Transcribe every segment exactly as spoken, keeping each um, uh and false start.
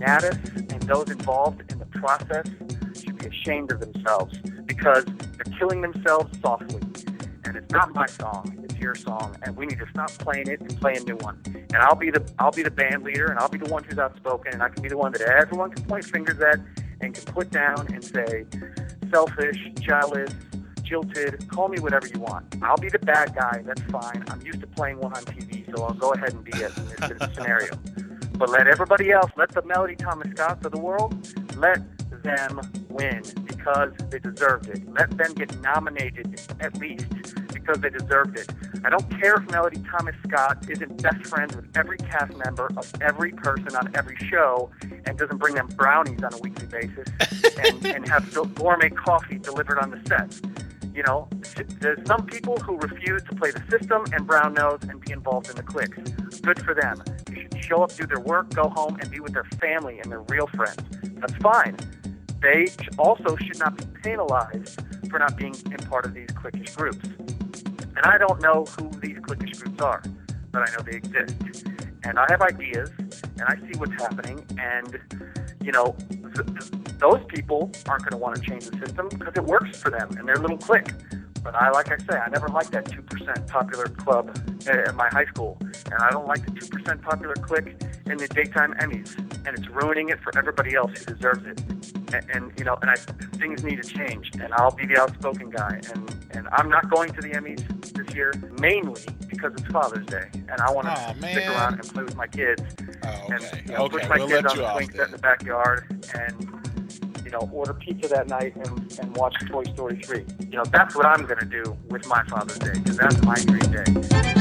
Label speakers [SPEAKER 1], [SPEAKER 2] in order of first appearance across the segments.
[SPEAKER 1] Natus and those involved in the process should be ashamed of themselves because they're killing themselves softly. And it's not my song, it's your song, and we need to stop playing it and play a new one. And I'll be the I'll be the band leader, and I'll be the one who's outspoken, and I can be the one that everyone can point fingers at and can put down and say, selfish, jealous, jilted, call me whatever you want. I'll be the bad guy, that's fine. I'm used to playing one on T V, so I'll go ahead and be it in this scenario. But let everybody else, let the Melody Thomas Scotts of the world, let them win because they deserved it. Let them get nominated at least because they deserved it. I don't care if Melody Thomas Scott isn't best friends with every cast member of every person on every show and doesn't bring them brownies on a weekly basis and, and have gourmet coffee delivered on the set. You know, there's some people who refuse to play the system and brown nose and be involved in the cliques. Good for them. They should show up, do their work, go home, and be with their family and their real friends. That's fine. They also should not be penalized for not being in part of these cliquish groups. And I don't know who these cliquish groups are, but I know they exist. And I have ideas, and I see what's happening, and, you know, th- th- those people aren't going to want to change the system because it works for them and their little clique. But I, like I say, I never liked that two percent popular club at my high school, and I don't like the two percent popular clique in the daytime Emmys, and it's ruining it for everybody else who deserves it. And, and you know, and I, things need to change, and I'll be the outspoken guy, and, and I'm not going to the Emmys this year, mainly because it's Father's Day, and I want to
[SPEAKER 2] oh,
[SPEAKER 1] stick around and play with my kids,
[SPEAKER 2] oh, okay.
[SPEAKER 1] and you know,
[SPEAKER 2] okay.
[SPEAKER 1] push my
[SPEAKER 2] we'll
[SPEAKER 1] kids on
[SPEAKER 2] the
[SPEAKER 1] swing set in the backyard, and you know, order pizza that night and, and watch Toy Story three. You know, that's what I'm going to do with my Father's Day, because that's my dream day.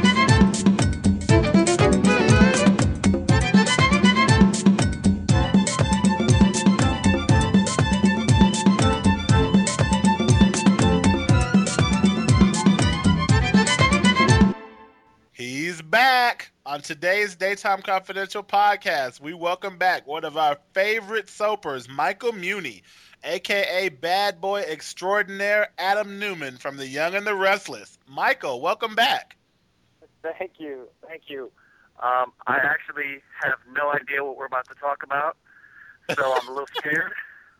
[SPEAKER 2] He's back on today's Daytime Confidential podcast. We welcome back one of our favorite soapers, Michael Muhney, a k a. Bad Boy Extraordinaire Adam Newman from The Young and the Restless. Michael, welcome back.
[SPEAKER 1] Thank you. Thank you. Um, I actually have no idea what we're about to talk about, so I'm a little scared.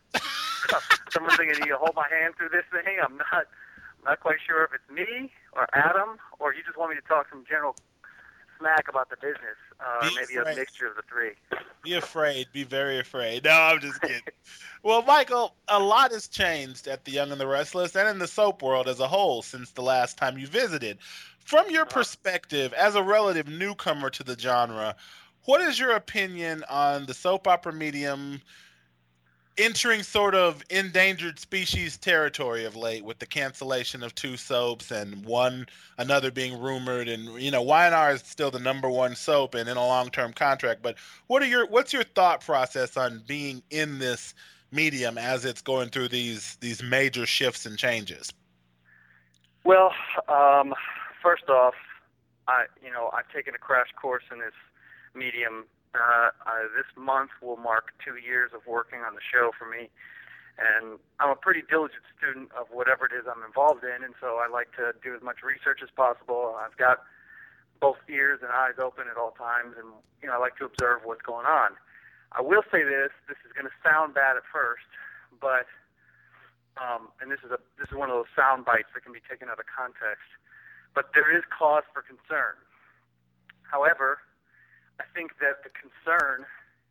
[SPEAKER 1] Someone's going to need to hold my hand through this thing. I'm not... I'm not quite sure if it's me or Adam, or you just want me to talk some general smack about the business, uh, maybe afraid. A mixture of the three.
[SPEAKER 2] Be afraid. Be very afraid. No, I'm just kidding. Well, Michael, a lot has changed at The Young and the Restless and in the soap world as a whole since the last time you visited. From your perspective, as a relative newcomer to the genre, what is your opinion on the soap opera medium entering sort of endangered species territory of late with the cancellation of two soaps and one another being rumored, and you know Y and R is still the number one soap and in a long-term contract, but what are your what's your thought process on being in this medium as it's going through these these major shifts and changes?
[SPEAKER 1] Well, um, first off, I you know I've taken a crash course in this medium. Uh, uh, this month will mark two years of working on the show for me, and I'm a pretty diligent student of whatever it is I'm involved in, and so I like to do as much research as possible. I've got both ears and eyes open at all times, and you know I like to observe what's going on. I will say this: this is going to sound bad at first, but um, and this is a this is one of those sound bites that can be taken out of context. But there is cause for concern. However, I think that the concern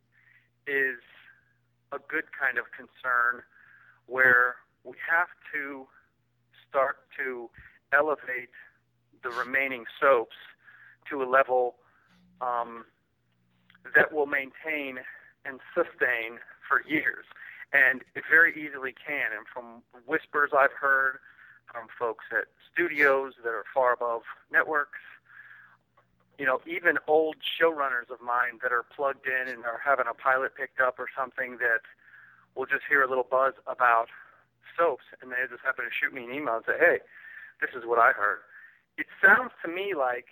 [SPEAKER 1] is a good kind of concern where we have to start to elevate the remaining soaps to a level um, that will maintain and sustain for years. And it very easily can. And from whispers I've heard from folks at studios that are far above networks, you know, even old showrunners of mine that are plugged in and are having a pilot picked up or something that will just hear a little buzz about soaps, and they just happen to shoot me an email and say, hey, this is what I heard. It sounds to me like,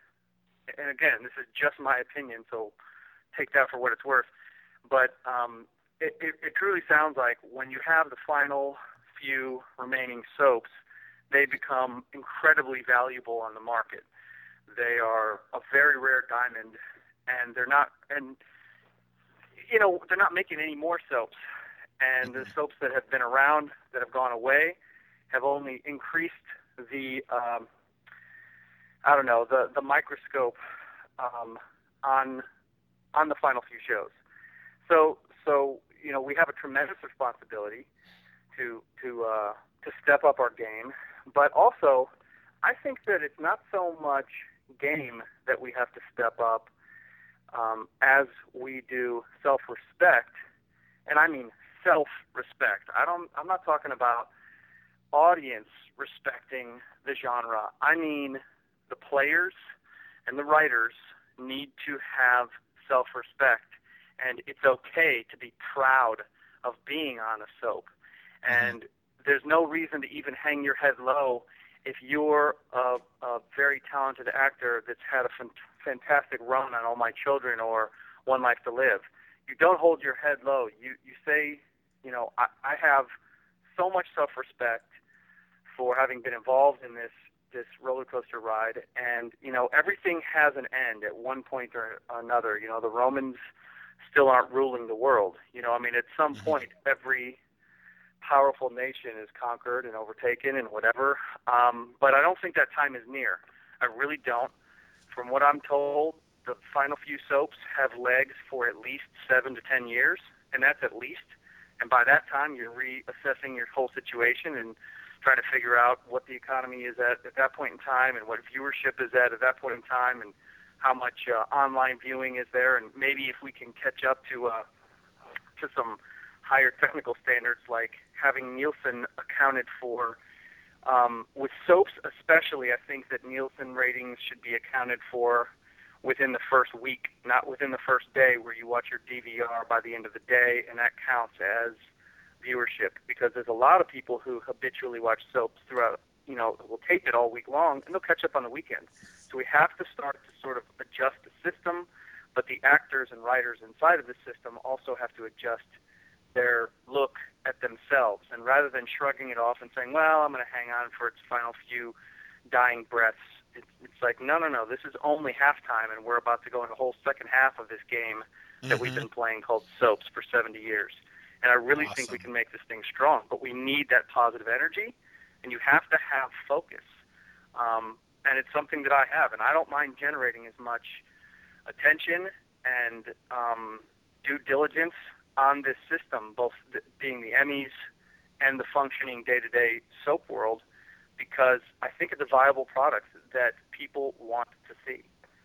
[SPEAKER 1] and again, this is just my opinion, so take that for what it's worth, but um, it, it, it truly sounds like when you have the final few remaining soaps, they become incredibly valuable on the market. They are a very rare diamond, and they're not, and you know, they're not making any more soaps. And the soaps that have been around, that have gone away, have only increased the, um, I don't know, the, the microscope um, on on the final few shows. So, so you know, we have a tremendous responsibility to to uh, to step up our game. But also, I think that it's not so much game that we have to step up um, as we do self-respect, and I mean self-respect. I don't. I'm not talking about audience respecting the genre. I mean the players and the writers need to have self-respect, and it's okay to be proud of being on a soap. And mm-hmm. there's no reason to even hang your head low if you're a, a very talented actor that's had a f- fantastic run on All My Children or One Life to Live. You don't hold your head low. You you say, you know, I, I have so much self-respect for having been involved in this this roller coaster ride, and you know, everything has an end at one point or another. You know, the Romans still aren't ruling the world. You know, I mean, at some mm-hmm. point, every powerful nation is conquered and overtaken and whatever. Um, but I don't think that time is near. I really don't. From what I'm told, the final few soaps have legs for at least seven to ten years, and that's at least. And by that time, you're reassessing your whole situation and trying to figure out what the economy is at at that point in time and what viewership is at at that point in time and how much uh, online viewing is there. And maybe if we can catch up to uh, to some higher technical standards like having Nielsen accounted for. Um, with soaps especially, I think that Nielsen ratings should be accounted for within the first week, not within the first day where you watch your D V R by the end of the day, and that counts as viewership, because there's a lot of people who habitually watch soaps throughout, you know, will tape it all week long, and they'll catch up on the weekend. So we have to start to sort of adjust the system, but the actors and writers inside of the system also have to adjust their look at themselves. And rather than shrugging it off and saying, well, I'm going to hang on for its final few dying breaths, it's, it's like, no, no, no, this is only halftime, and we're about to go into the whole second half of this game that mm-hmm. we've been playing called soaps for seventy years. And I really awesome. think we can make this thing strong, but we need that positive energy, and you have to have focus. Um, and it's something that I have, and I don't mind generating as much attention and um, due diligence on this system, both the, being the Emmys and the functioning day-to-day soap world, because I think it's a viable product that people want to see.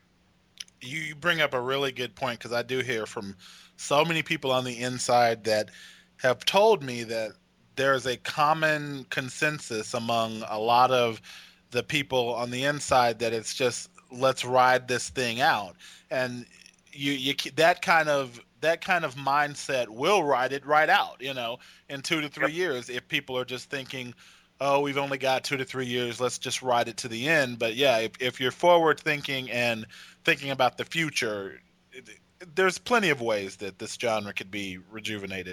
[SPEAKER 2] You bring up a really good point, because I do hear from so many people on the inside that have told me that there's a common consensus among a lot of the people on the inside that it's just, let's ride this thing out. And you, you that kind of that kind of mindset will ride it right out, you know, in two to three yep. years, if people are just thinking, oh, we've only got two to three years, let's just ride it to the end. But yeah, if, if you're forward thinking and thinking about the future, it, there's plenty of ways that this genre could be rejuvenated.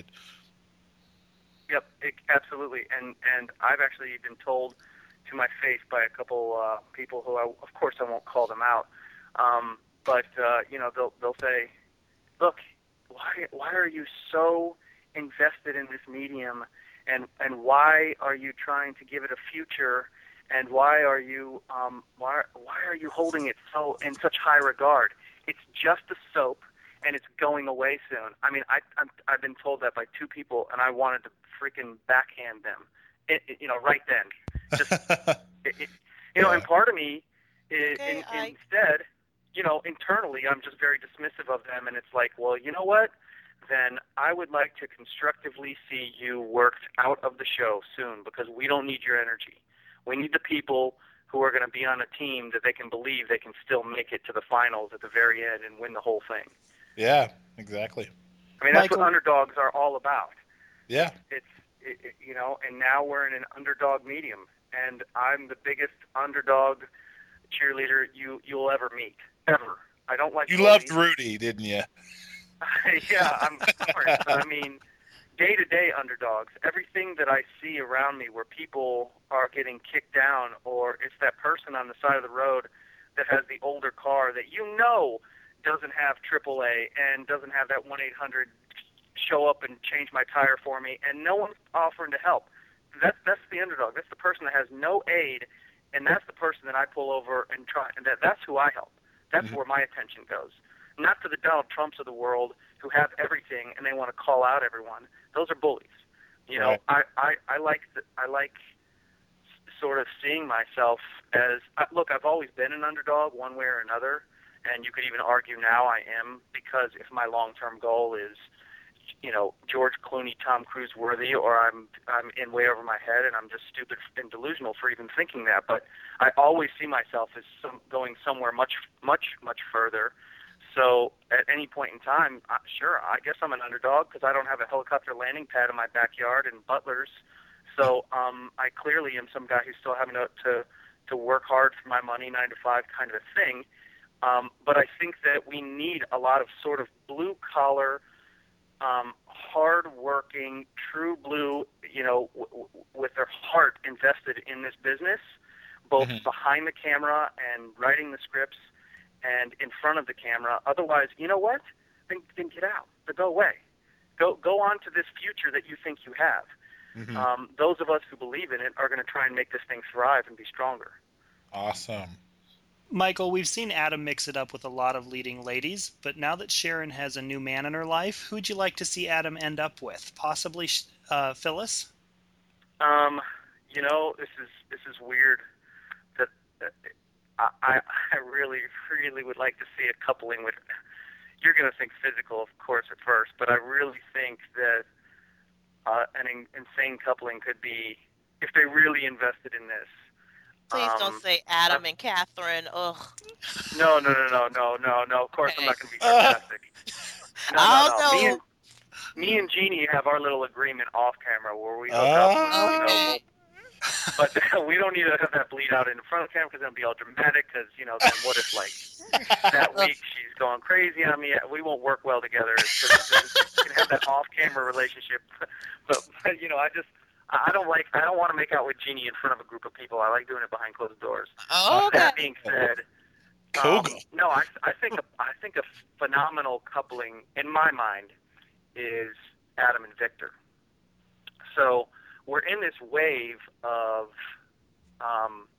[SPEAKER 1] Yep, it, absolutely. And and I've actually been told to my face by a couple uh, people who, I, of course, I won't call them out, um, but uh, you know, they'll they'll say, look, why why are you so invested in this medium, and and why are you trying to give it a future, and why are you um why why are you holding it so in such high regard? It's just a soap, and it's going away soon. I mean, I I'm, I've been told that by two people, and I wanted to freaking backhand them, it, it, you know, right then. Just it, it, you know, yeah. And part of me is, okay, in, I... instead. You know, internally, I'm just very dismissive of them, and it's like, well, you know what? Then I would like to constructively see you worked out of the show soon, because we don't need your energy. We need the people who are going to be on a team that they can believe they can still make it to the finals at the very end and win the whole thing.
[SPEAKER 2] Yeah, exactly.
[SPEAKER 1] I mean, that's Michael. what underdogs are all about.
[SPEAKER 2] Yeah.
[SPEAKER 1] It's, it, it, you know, and now we're in an underdog medium, and I'm the biggest underdog cheerleader you, you'll ever meet. Ever. I don't like.
[SPEAKER 2] You
[SPEAKER 1] bullies.
[SPEAKER 2] loved Rudy, didn't you?
[SPEAKER 1] Yeah, I'm sorry. But I mean, day-to-day underdogs. Everything that I see around me where people are getting kicked down, or it's that person on the side of the road that has the older car that you know doesn't have triple A and doesn't have that one eight hundred show up and change my tire for me, and no one's offering to help. That's that's the underdog. That's the person that has no aid, and that's the person that I pull over and try. And that that's who I help. That's mm-hmm. where my attention goes. Not to the Donald Trumps of the world who have everything and they want to call out everyone. Those are bullies. You know, right. I, I, I like the, I like sort of seeing myself as look. I've always been an underdog one way or another, and you could even argue now I am, because if my long-term goal is, you know, George Clooney, Tom Cruise worthy, or I'm I'm in way over my head and I'm just stupid and delusional for even thinking that. But I always see myself as some, going somewhere much much much further. So at any point in time, uh, sure, I guess I'm an underdog because I don't have a helicopter landing pad in my backyard and butlers. So um, I clearly am some guy who's still having to, to to work hard for my money, nine to five kind of a thing. Um, but I think that we need a lot of sort of blue collar, um, hard-working, true blue, you know, w- w- with their heart invested in this business, both mm-hmm. behind the camera and writing the scripts and in front of the camera. Otherwise, you know what? Then, then get out. Then go away. Go go on to this future that you think you have. Mm-hmm. Um, those of us who believe in it are going to try and make this thing thrive and be stronger.
[SPEAKER 2] Awesome.
[SPEAKER 3] Michael, we've seen Adam mix it up with a lot of leading ladies, but now that Sharon has a new man in her life, who'd you like to see Adam end up with? Possibly uh, Phyllis?
[SPEAKER 1] Um, you know, this is this is weird. That, that I I really really would like to see a coupling with. You're going to think physical, of course, at first, but I really think that uh, an in, insane coupling could be, if they really invested in this.
[SPEAKER 4] Please
[SPEAKER 1] um,
[SPEAKER 4] don't say Adam and Catherine. Ugh.
[SPEAKER 1] No, no, no, no, no, no, no. Of course, okay. I'm not going to be sarcastic. No,
[SPEAKER 4] I
[SPEAKER 1] no,
[SPEAKER 4] don't
[SPEAKER 1] no.
[SPEAKER 4] know.
[SPEAKER 1] Me and, me and Jeannie have our little agreement off camera where we hook
[SPEAKER 2] oh.
[SPEAKER 1] up. You know,
[SPEAKER 4] Okay.
[SPEAKER 1] but we don't need to have that bleed out in front of the camera because it'll be all dramatic. Because you know, then what if like that week she's going crazy on me? We won't work well together. So we can have that off-camera relationship. But, but you know, I just I don't like I don't want to make out with Jeannie in front of a group of people. I like doing it behind closed doors.
[SPEAKER 4] Oh, okay.
[SPEAKER 1] That being said,
[SPEAKER 2] um,
[SPEAKER 1] no, I I think a, I think a phenomenal coupling in my mind is Adam and Victor. So we're in this wave of um,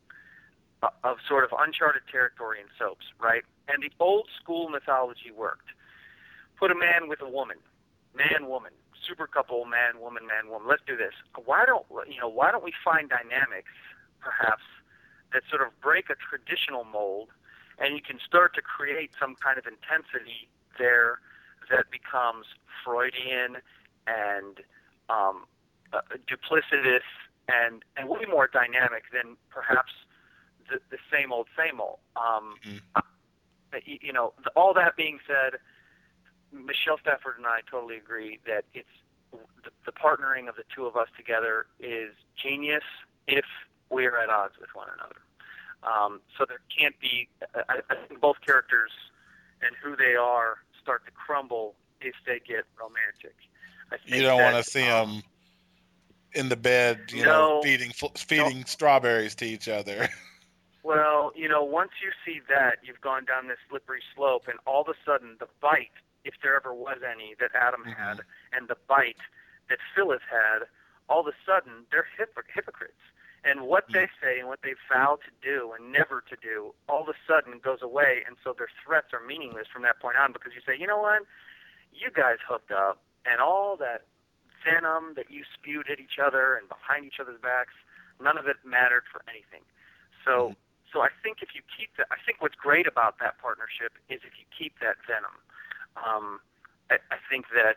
[SPEAKER 1] of sort of uncharted territory in soaps, right? And the old school mythology worked. Put a man with a woman, man, woman, super couple, man, woman, man, woman. Let's do this. Why don't you know? Why don't we find dynamics, perhaps, that sort of break a traditional mold, and you can start to create some kind of intensity there that becomes Freudian and um, Uh, duplicitous and, and way more dynamic than perhaps the, the same old, same old. Um, mm-hmm. uh, you, you know, the, all that being said, Michelle Stafford and I totally agree that it's the, the partnering of the two of us together is genius if we are at odds with one another. Um, so there can't be, I, I think both characters and who they are start to crumble if they get romantic. I think
[SPEAKER 2] you don't
[SPEAKER 1] that,
[SPEAKER 2] want to see them um, in the bed, you
[SPEAKER 1] no,
[SPEAKER 2] know, feeding feeding no. strawberries to each other.
[SPEAKER 1] Well, you know, once you see that, you've gone down this slippery slope, and all of a sudden the bite, if there ever was any, that Adam mm-hmm. had, and the bite that Phyllis had, all of a sudden they're hypocr- hypocrites. And what mm-hmm. they say and what they vow to do and never to do, all of a sudden goes away, and so their threats are meaningless from that point on, because you say, you know what, you guys hooked up, and all that venom that you spewed at each other and behind each other's backs, none of it mattered for anything. So, mm-hmm. so I think if you keep that, I think what's great about that partnership is if you keep that venom. Um, I, I think that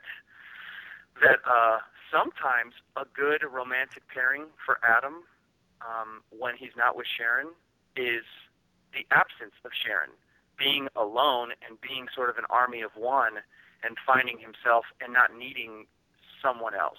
[SPEAKER 1] that uh, sometimes a good romantic pairing for Adam um, when he's not with Sharon is the absence of Sharon, being alone and being sort of an army of one and finding himself and not needing someone else.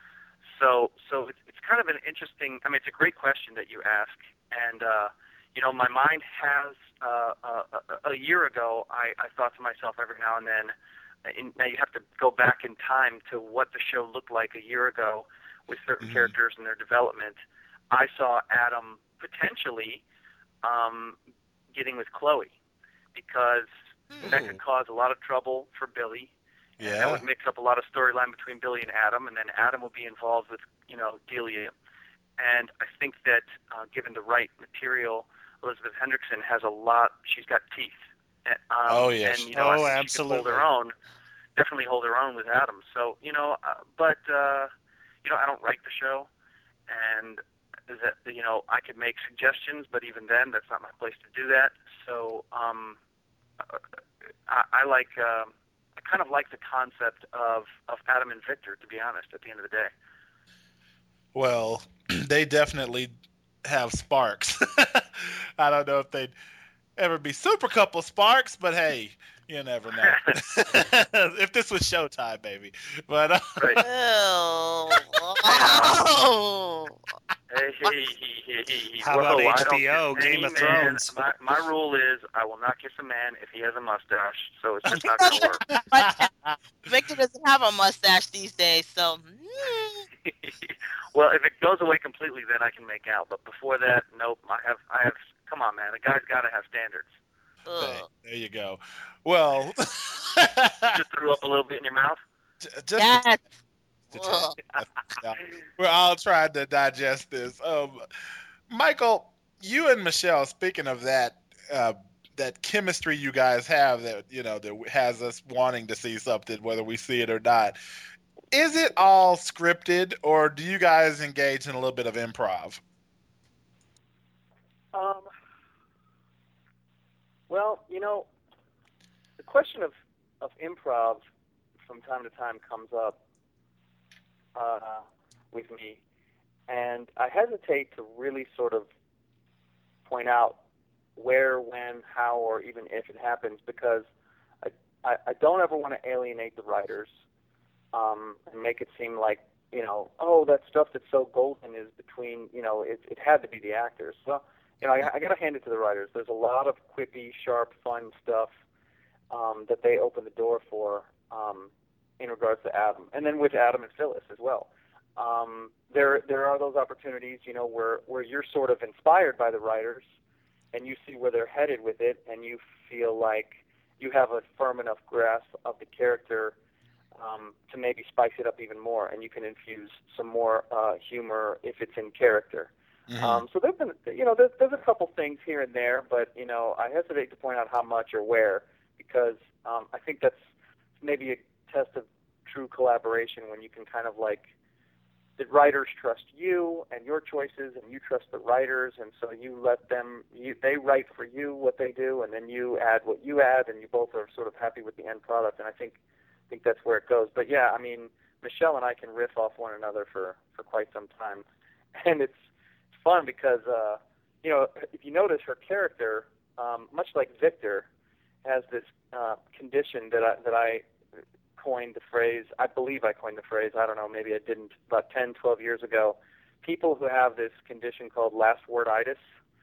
[SPEAKER 1] So so it's, it's kind of an interesting, I mean, it's a great question that you ask. And, uh, you know, my mind has, uh, uh, a, a year ago, I, I thought to myself every now and then, in, now you have to go back in time to what the show looked like a year ago with certain mm-hmm. characters and their development. I saw Adam potentially um, getting with Chloe because That could cause a lot of trouble for Billy. And that
[SPEAKER 2] Yeah.
[SPEAKER 1] would mix up a lot of storyline between Billy and Adam, and then Adam will be involved with, you know, Delia. And I think that uh, given the right material, Elizabeth Hendrickson has a lot. She's got teeth. Um,
[SPEAKER 2] Oh, yes.
[SPEAKER 1] And, you know, I
[SPEAKER 3] Oh,
[SPEAKER 1] think
[SPEAKER 3] absolutely.
[SPEAKER 1] she could hold her own. Definitely hold her own with Adam. So, you know, uh, but, uh, you know, I don't write the show. And, that you know, I could make suggestions, but even then, that's not my place to do that. So um, I, I like, uh, I kind of like the concept of, of Adam and Victor, to be honest, at the end of the day.
[SPEAKER 2] Well, they definitely have sparks. I don't know if they'd ever be super couple sparks, but hey, you never know. If this was Showtime, baby. But uh,
[SPEAKER 1] Right.
[SPEAKER 4] Oh.
[SPEAKER 1] Hey, hey, hey, hey, hey.
[SPEAKER 3] How
[SPEAKER 1] Whoa,
[SPEAKER 3] about
[SPEAKER 1] I
[SPEAKER 3] H
[SPEAKER 1] don't
[SPEAKER 3] B O,
[SPEAKER 1] kiss
[SPEAKER 3] Game
[SPEAKER 1] any
[SPEAKER 3] of
[SPEAKER 1] man.
[SPEAKER 3] Thrones?
[SPEAKER 1] My, my rule is I will not kiss a man if he has a mustache, so it's just not going to work.
[SPEAKER 4] Victor doesn't have a mustache these days, so. mm.
[SPEAKER 1] Well, if it goes away completely, then I can make out. But before that, nope. I have, I have. Come on, man. A guy's got to have standards.
[SPEAKER 2] hey,
[SPEAKER 4] Ugh.
[SPEAKER 2] there you go. Well,
[SPEAKER 1] Just threw up a little bit in your mouth.
[SPEAKER 2] just
[SPEAKER 4] Yes.
[SPEAKER 2] to
[SPEAKER 4] Ugh.
[SPEAKER 2] take. We're all trying to digest this. Um, Michael, you and Michelle. Speaking of that, uh, that chemistry you guys have, that you know, that has us wanting to see something, whether we see it or not. Is it all scripted, or do you guys engage in a little bit of improv?
[SPEAKER 1] Um. Well, you know, the question of of improv from time to time comes up uh, with me, and I hesitate to really sort of point out where, when, how, or even if it happens, because I, I, I don't ever want to alienate the writers um, and make it seem like, you know, oh, that stuff that's so golden is between, you know, it, it had to be the actors. Well, you know, I, I got to hand it to the writers. There's a lot of quippy, sharp, fun stuff um, that they open the door for um, in regards to Adam, and then with Adam and Phyllis as well. Um, there, there are those opportunities, you know, where, where you're sort of inspired by the writers, and you see where they're headed with it, and you feel like you have a firm enough grasp of the character um, to maybe spice it up even more, and you can infuse some more uh, humor if it's in character.
[SPEAKER 2] Mm-hmm.
[SPEAKER 1] Um, so there's been, you know, there's, there's a couple things here and there, but you know, I hesitate to point out how much or where, because um, I think that's maybe a test of true collaboration when you can kind of like, the writers trust you and your choices, and you trust the writers, and so you let them, you, they write for you what they do, and then you add what you add, and you both are sort of happy with the end product, and I think, I think that's where it goes. But yeah, I mean, Michelle and I can riff off one another for, for quite some time, and it's fun because, uh, you know, if you notice her character, um, much like Victor, has this uh, condition that I, that I coined the phrase, I believe I coined the phrase, I don't know, maybe I didn't, about ten, twelve years ago, people who have this condition called last worditis,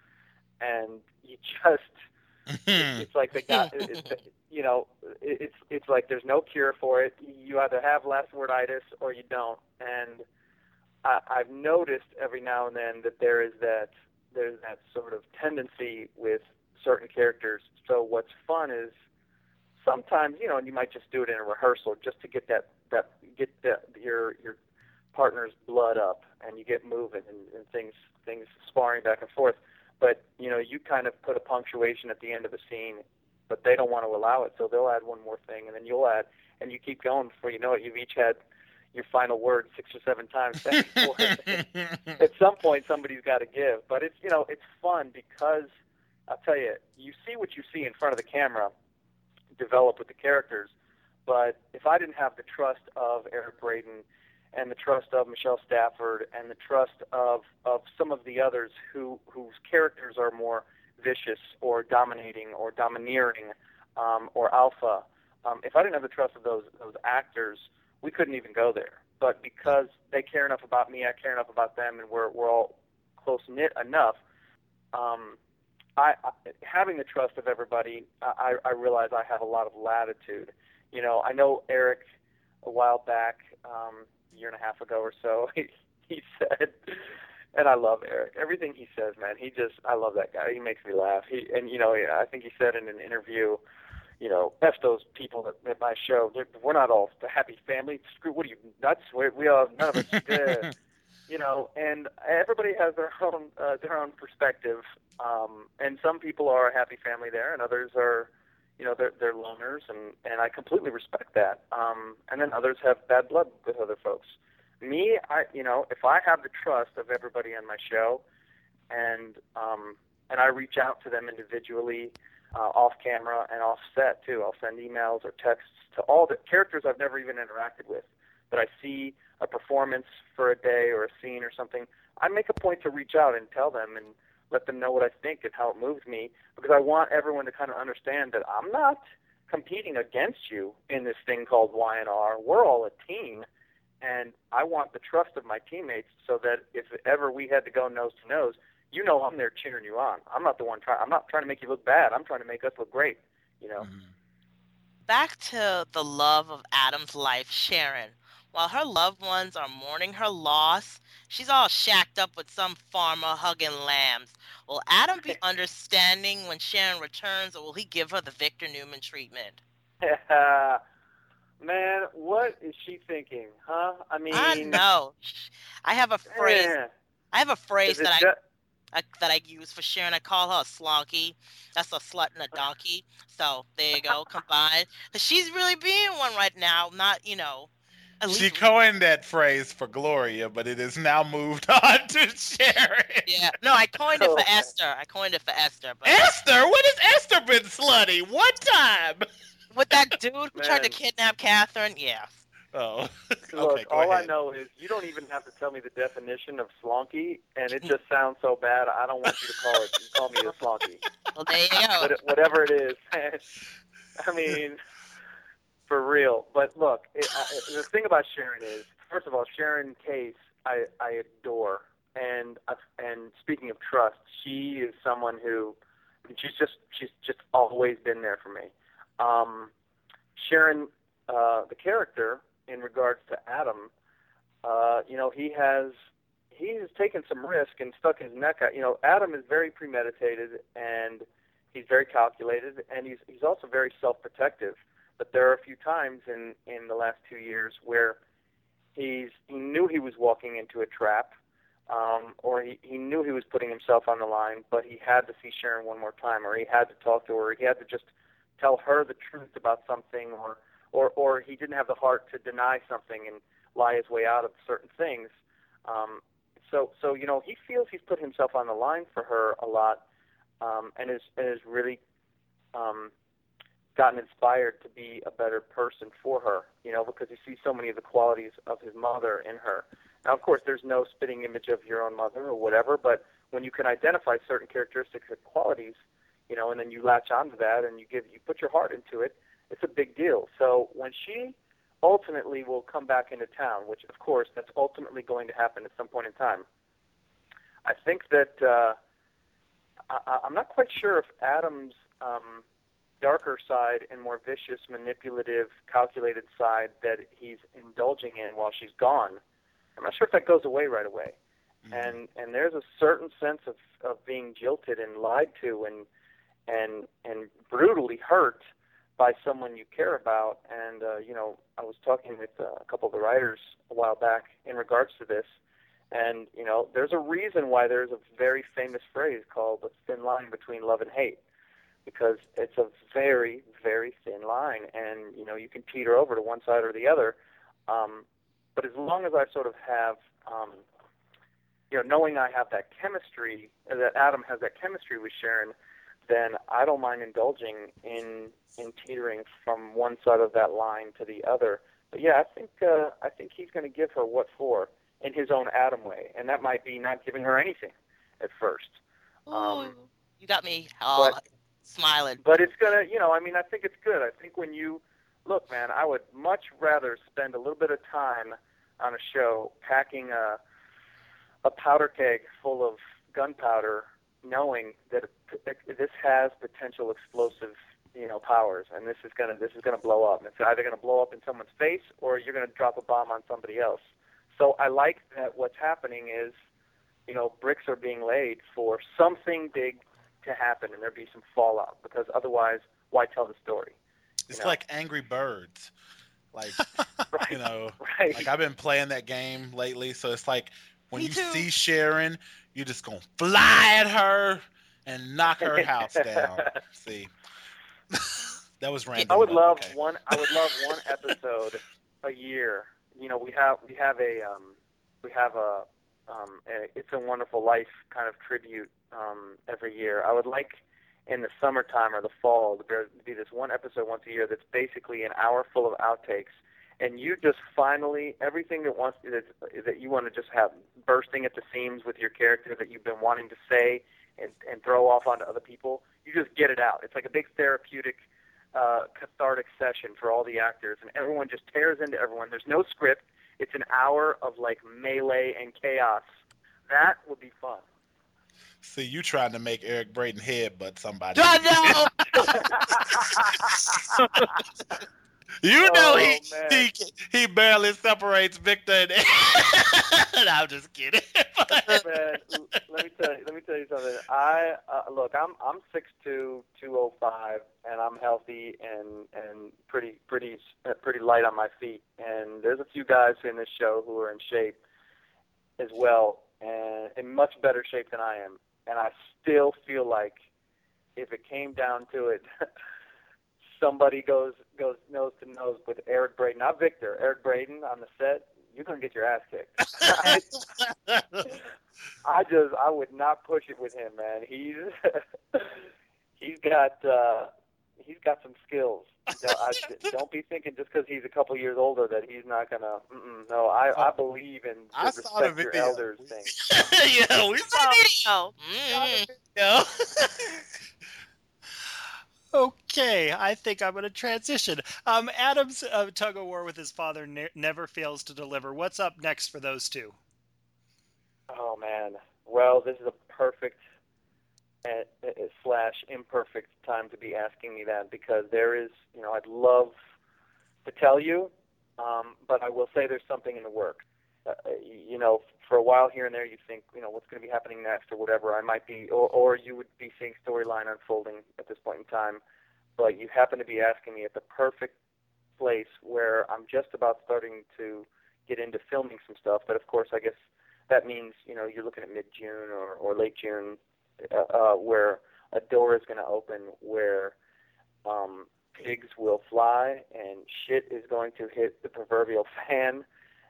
[SPEAKER 1] and you just, it's, it's like they got, it's, you know, it's it's like there's no cure for it. You either have last worditis or you don't, and I, I've noticed every now and then that there is that, there's that sort of tendency with certain characters. So what's fun is, sometimes, you know, and you might just do it in a rehearsal just to get that, that get the, your your partner's blood up, and you get moving and, and things things sparring back and forth. But you know, you kind of put a punctuation at the end of a scene, but they don't want to allow it, so they'll add one more thing, and then you'll add, and you keep going before you know it. You've each had your final word six or seven times back and forth. At some point, somebody's got to give. But it's, you know, it's fun because I'll tell you, you see what you see in front of the camera develop with the characters, but if I didn't have the trust of Eric Braeden and the trust of Michelle Stafford and the trust of, of some of the others who whose characters are more vicious or dominating or domineering um, or alpha, um, if I didn't have the trust of those those actors, we couldn't even go there. But because they care enough about me, I care enough about them, and we're we're all close knit enough. Um, I, I, having the trust of everybody, I, I realize I have a lot of latitude. You know, I know Eric a while back, um, a year and a half ago or so, he, he said, and I love Eric. Everything he says, man, he just, I love that guy. He makes me laugh. He, and, you know, I think he said in an interview, you know, F those people that at my show. They're, we're not all the happy family. Screw, what are you, nuts? We, we all, none of us, uh, you know, and everybody has their own, uh, their own perspective. Um, and some people are a happy family there, and others are, you know, they're, they're loners, and, and I completely respect that. Um, and then others have bad blood with other folks. Me, I, you know, if I have the trust of everybody on my show, and um, and I reach out to them individually, uh, off camera and off set too. I'll send emails or texts to all the characters I've never even interacted with, but I see a performance for a day or a scene or something. I make a point to reach out and tell them and let them know what I think and how it moves me, because I want everyone to kind of understand that I'm not competing against you in this thing called Y N R. We're all a team, and I want the trust of my teammates so that if ever we had to go nose to nose, you know I'm there cheering you on. I'm not the one trying. I'm not trying to make you look bad. I'm trying to make us look great. You know.
[SPEAKER 2] Mm-hmm.
[SPEAKER 4] Back to the love of Adam's life, Sharon. While her loved ones are mourning her loss, she's all shacked up with some farmer hugging lambs. Will Adam be understanding when Sharon returns, or will he give her the Victor Newman treatment?
[SPEAKER 1] Man, what is she thinking, huh? I mean,
[SPEAKER 4] I know. I have a phrase.
[SPEAKER 1] eh,
[SPEAKER 4] I have a phrase
[SPEAKER 1] is it
[SPEAKER 4] that I,
[SPEAKER 1] ju-
[SPEAKER 4] I that I use for Sharon. I call her a slonky. That's a slut and a donkey. So there you go, combined. 'Cause she's really being one right now. Not, you know. At
[SPEAKER 2] She
[SPEAKER 4] least,
[SPEAKER 2] coined that phrase for Gloria, but it has now moved on to Sharon.
[SPEAKER 4] yeah. No, I coined it for
[SPEAKER 1] Okay.
[SPEAKER 4] Esther. I coined it for Esther. But
[SPEAKER 2] Esther? When has Esther been slutty? What time?
[SPEAKER 4] with that dude who tried to
[SPEAKER 1] Man.
[SPEAKER 4] kidnap Catherine, yeah.
[SPEAKER 2] Oh,
[SPEAKER 1] Look,
[SPEAKER 2] okay, go
[SPEAKER 1] all
[SPEAKER 2] ahead.
[SPEAKER 1] I know is you don't even have to tell me the definition of slonky, and it just sounds so bad. I don't want you to call it. You call me a slonky,
[SPEAKER 4] Well, there you go.
[SPEAKER 1] but it, whatever it is. I mean, for real. But look, it, I, the thing about Sharon is, first of all, Sharon Case, I, I adore, and I- and speaking of trust, she is someone who, she's just she's just always been there for me. Um, Sharon, uh, the character, in regards to Adam, uh, you know, he has he has taken some risk and stuck his neck out. You know, Adam is very premeditated and he's very calculated, and he's he's also very self-protective. But there are a few times in in the last two years where he's he knew he was walking into a trap, um, or he, he knew he was putting himself on the line, but he had to see Sharon one more time, or he had to talk to her, or he had to just tell her the truth about something, or or or he didn't have the heart to deny something and lie his way out of certain things. Um, so so you know, he feels he's put himself on the line for her a lot, um, and is and is really um, gotten inspired to be a better person for her. You know, because he sees so many of the qualities of his mother in her. Now, of course, there's no spitting image of your own mother or whatever, but when you can identify certain characteristics or qualities, you know, and then you latch onto that and you give you put your heart into it, it's a big deal. So when she ultimately will come back into town, which of course that's ultimately going to happen at some point in time, I think that uh, I, I'm not quite sure if Adam's um, darker side and more vicious, manipulative, calculated side that he's indulging in while she's gone, I'm not sure if that goes away right away.
[SPEAKER 2] Mm-hmm.
[SPEAKER 1] And and there's a certain sense of, of being jilted and lied to and and and brutally hurt by someone you care about. And, uh, you know, I was talking with uh, a couple of the writers a while back in regards to this, and, you know, there's a reason why there's a very famous phrase called the thin line between love and hate, because it's a very, very thin line, and, you know, you can teeter over to one side or the other. Um, but as long as I sort of have, um, you know, knowing I have that chemistry, that Adam has that chemistry with Sharon, then I don't mind indulging in in teetering from one side of that line to the other. But yeah, I think uh, I think he's going to give her what for in his own Adam way, and that might be not giving her anything at first.
[SPEAKER 4] Ooh,
[SPEAKER 1] Um,
[SPEAKER 4] you got me all
[SPEAKER 1] but-
[SPEAKER 4] smiling.
[SPEAKER 1] But it's gonna, you know, I mean, I think it's good. I think when you look, man, I would much rather spend a little bit of time on a show packing a a powder keg full of gunpowder, knowing that it, this has potential explosive, you know, powers, and this is gonna this is gonna blow up. It's either gonna blow up in someone's face or you're gonna drop a bomb on somebody else. So I like that what's happening is, you know, bricks are being laid for something big to happen and there be some fallout, because otherwise, why tell the story?
[SPEAKER 2] It's
[SPEAKER 1] You know?
[SPEAKER 2] like Angry Birds. Like,
[SPEAKER 1] Right.
[SPEAKER 2] you know,
[SPEAKER 1] Right.
[SPEAKER 2] like I've been playing that game lately, so it's like when
[SPEAKER 4] Me
[SPEAKER 2] you
[SPEAKER 4] too.
[SPEAKER 2] see Sharon, you're just gonna fly at her and knock her house down. See, that was
[SPEAKER 4] Get-
[SPEAKER 2] random.
[SPEAKER 1] I would
[SPEAKER 2] but
[SPEAKER 1] love
[SPEAKER 2] okay.
[SPEAKER 1] one. I would love one episode a year. You know, we have we have a um, we have a, um, a It's a Wonderful Life kind of tribute um, every year. I would like in the summertime or the fall to be this one episode once a year that's basically an hour full of outtakes, and you just finally everything that wants that, that you want to just have bursting at the seams with your character that you've been wanting to say and, and throw off onto other people. You just get it out. It's like a big therapeutic. Uh, cathartic session for all the actors, and everyone just tears into everyone. There's no script. It's an hour of like melee and chaos. That would be fun.
[SPEAKER 2] See, you trying to make Eric Braeden headbutt somebody.
[SPEAKER 4] I know.
[SPEAKER 2] You know
[SPEAKER 1] Oh,
[SPEAKER 2] he,
[SPEAKER 1] man.
[SPEAKER 2] he he barely separates Victor and I'm just kidding.
[SPEAKER 1] Man, let me tell you. Let me tell you something. I uh, look. I'm I'm six two, two oh five, and I'm healthy and and pretty pretty uh, pretty light on my feet. And there's a few guys in this show who are in shape as well, and in much better shape than I am. And I still feel like if it came down to it, somebody goes goes nose to nose with Eric Braeden, not Victor. Eric Braeden on the set. You're gonna get your ass kicked. I, I just, I would not push it with him, man. He's, he's got, uh, he's got some skills. Don't, I, don't be thinking just because he's a couple years older that he's not gonna. Mm-mm, no, I, I believe in the
[SPEAKER 2] I saw the
[SPEAKER 1] respect your
[SPEAKER 2] video.
[SPEAKER 1] elders thing.
[SPEAKER 2] Yeah, we saw
[SPEAKER 4] Video.
[SPEAKER 2] the
[SPEAKER 4] Mm.
[SPEAKER 2] video.
[SPEAKER 3] Okay, I think I'm going to transition. Um, Adam's uh, tug of war with his father ne- never fails to deliver. What's up next for those two?
[SPEAKER 1] Oh man. Well, this is a perfect uh, uh, slash imperfect time to be asking me that because there is, you know, I'd love to tell you, um, but I will say there's something in the works. Uh, you know, for a while here and there, you think, you know, what's going to be happening next or whatever. I might be, or, or you would be seeing storyline unfolding at this point in time. But you happen to be asking me at the perfect place where I'm just about starting to get into filming some stuff. But of course, I guess that means, you know, you're looking at mid-June or, or late June, uh, uh, where a door is going to open where um, pigs will fly and shit is going to hit the proverbial fan.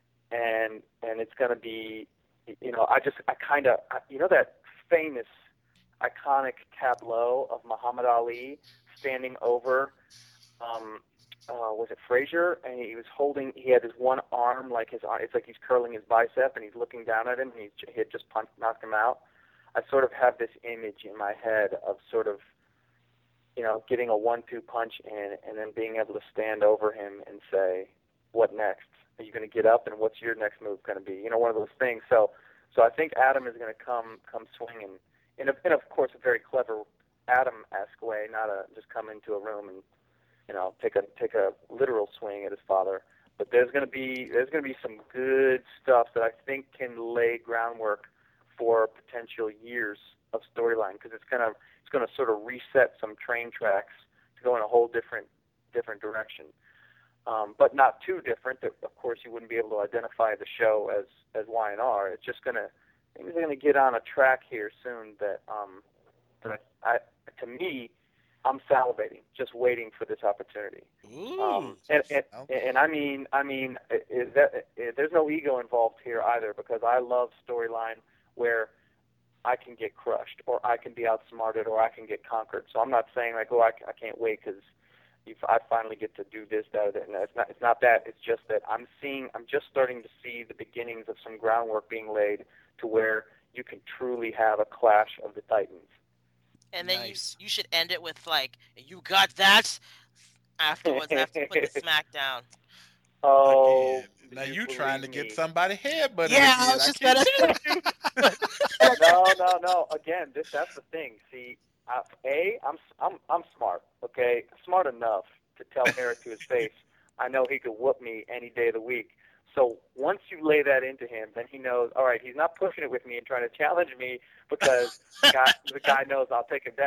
[SPEAKER 1] And and it's going to be, you know, I just, I kind of, you know, that famous, iconic tableau of Muhammad Ali standing over, um, uh, was it Frazier? And he was holding, he had his one arm, like his, it's like he's curling his bicep and he's looking down at him and he, he had just punched, knocked him out. I sort of have this image in my head of sort of, you know, getting a one two punch in and then being able to stand over him and say, what next? Are you going to get up, and what's your next move going to be? You know, one of those things. So, so I think Adam is going to come come swinging in, a, in of course, a very clever Adam-esque way, not a just come into a room and, you know, take a take a literal swing at his father. But there's going to be there's going to be some good stuff that I think can lay groundwork for potential years of storyline because it's going to it's going to sort of reset some train tracks to go in a whole different different direction. Um, but not too different. That, of course, you wouldn't be able to identify the show as as Y and R. It's just gonna things are gonna get on a track here soon. That um, that I, to me, I'm salivating, just waiting for this opportunity.
[SPEAKER 2] Ooh,
[SPEAKER 1] Um, and, and and I mean, I mean, is that is, there's no ego involved here either because I love storyline where I can get crushed or I can be outsmarted or I can get conquered. So I'm not saying like, oh, I, I can't wait because. I finally get to do this, that, that. No, it's not. It's not that. It's just that I'm seeing. I'm just starting to see the beginnings of some groundwork being laid to where you can truly have a clash of the titans.
[SPEAKER 4] And then
[SPEAKER 3] Nice.
[SPEAKER 4] you you should end it with like, "You got that." Afterwards, I have to put the smack down.
[SPEAKER 1] Oh,
[SPEAKER 2] Again. Now
[SPEAKER 1] you
[SPEAKER 2] you trying to
[SPEAKER 1] believe
[SPEAKER 2] get
[SPEAKER 1] me.
[SPEAKER 2] somebody headbutted
[SPEAKER 4] Yeah,
[SPEAKER 2] again.
[SPEAKER 4] I was just
[SPEAKER 2] keep
[SPEAKER 4] gonna
[SPEAKER 2] telling
[SPEAKER 4] say.
[SPEAKER 2] you.
[SPEAKER 1] no, no, no. Again, this that's the thing. See, uh, a, I'm I'm I'm smart. Okay, smart enough to tell Eric to his face, I know he could whoop me any day of the week. So once you lay that into him, then he knows, all right, he's not pushing it with me and trying to challenge me because the guy, the guy knows I'll take him down.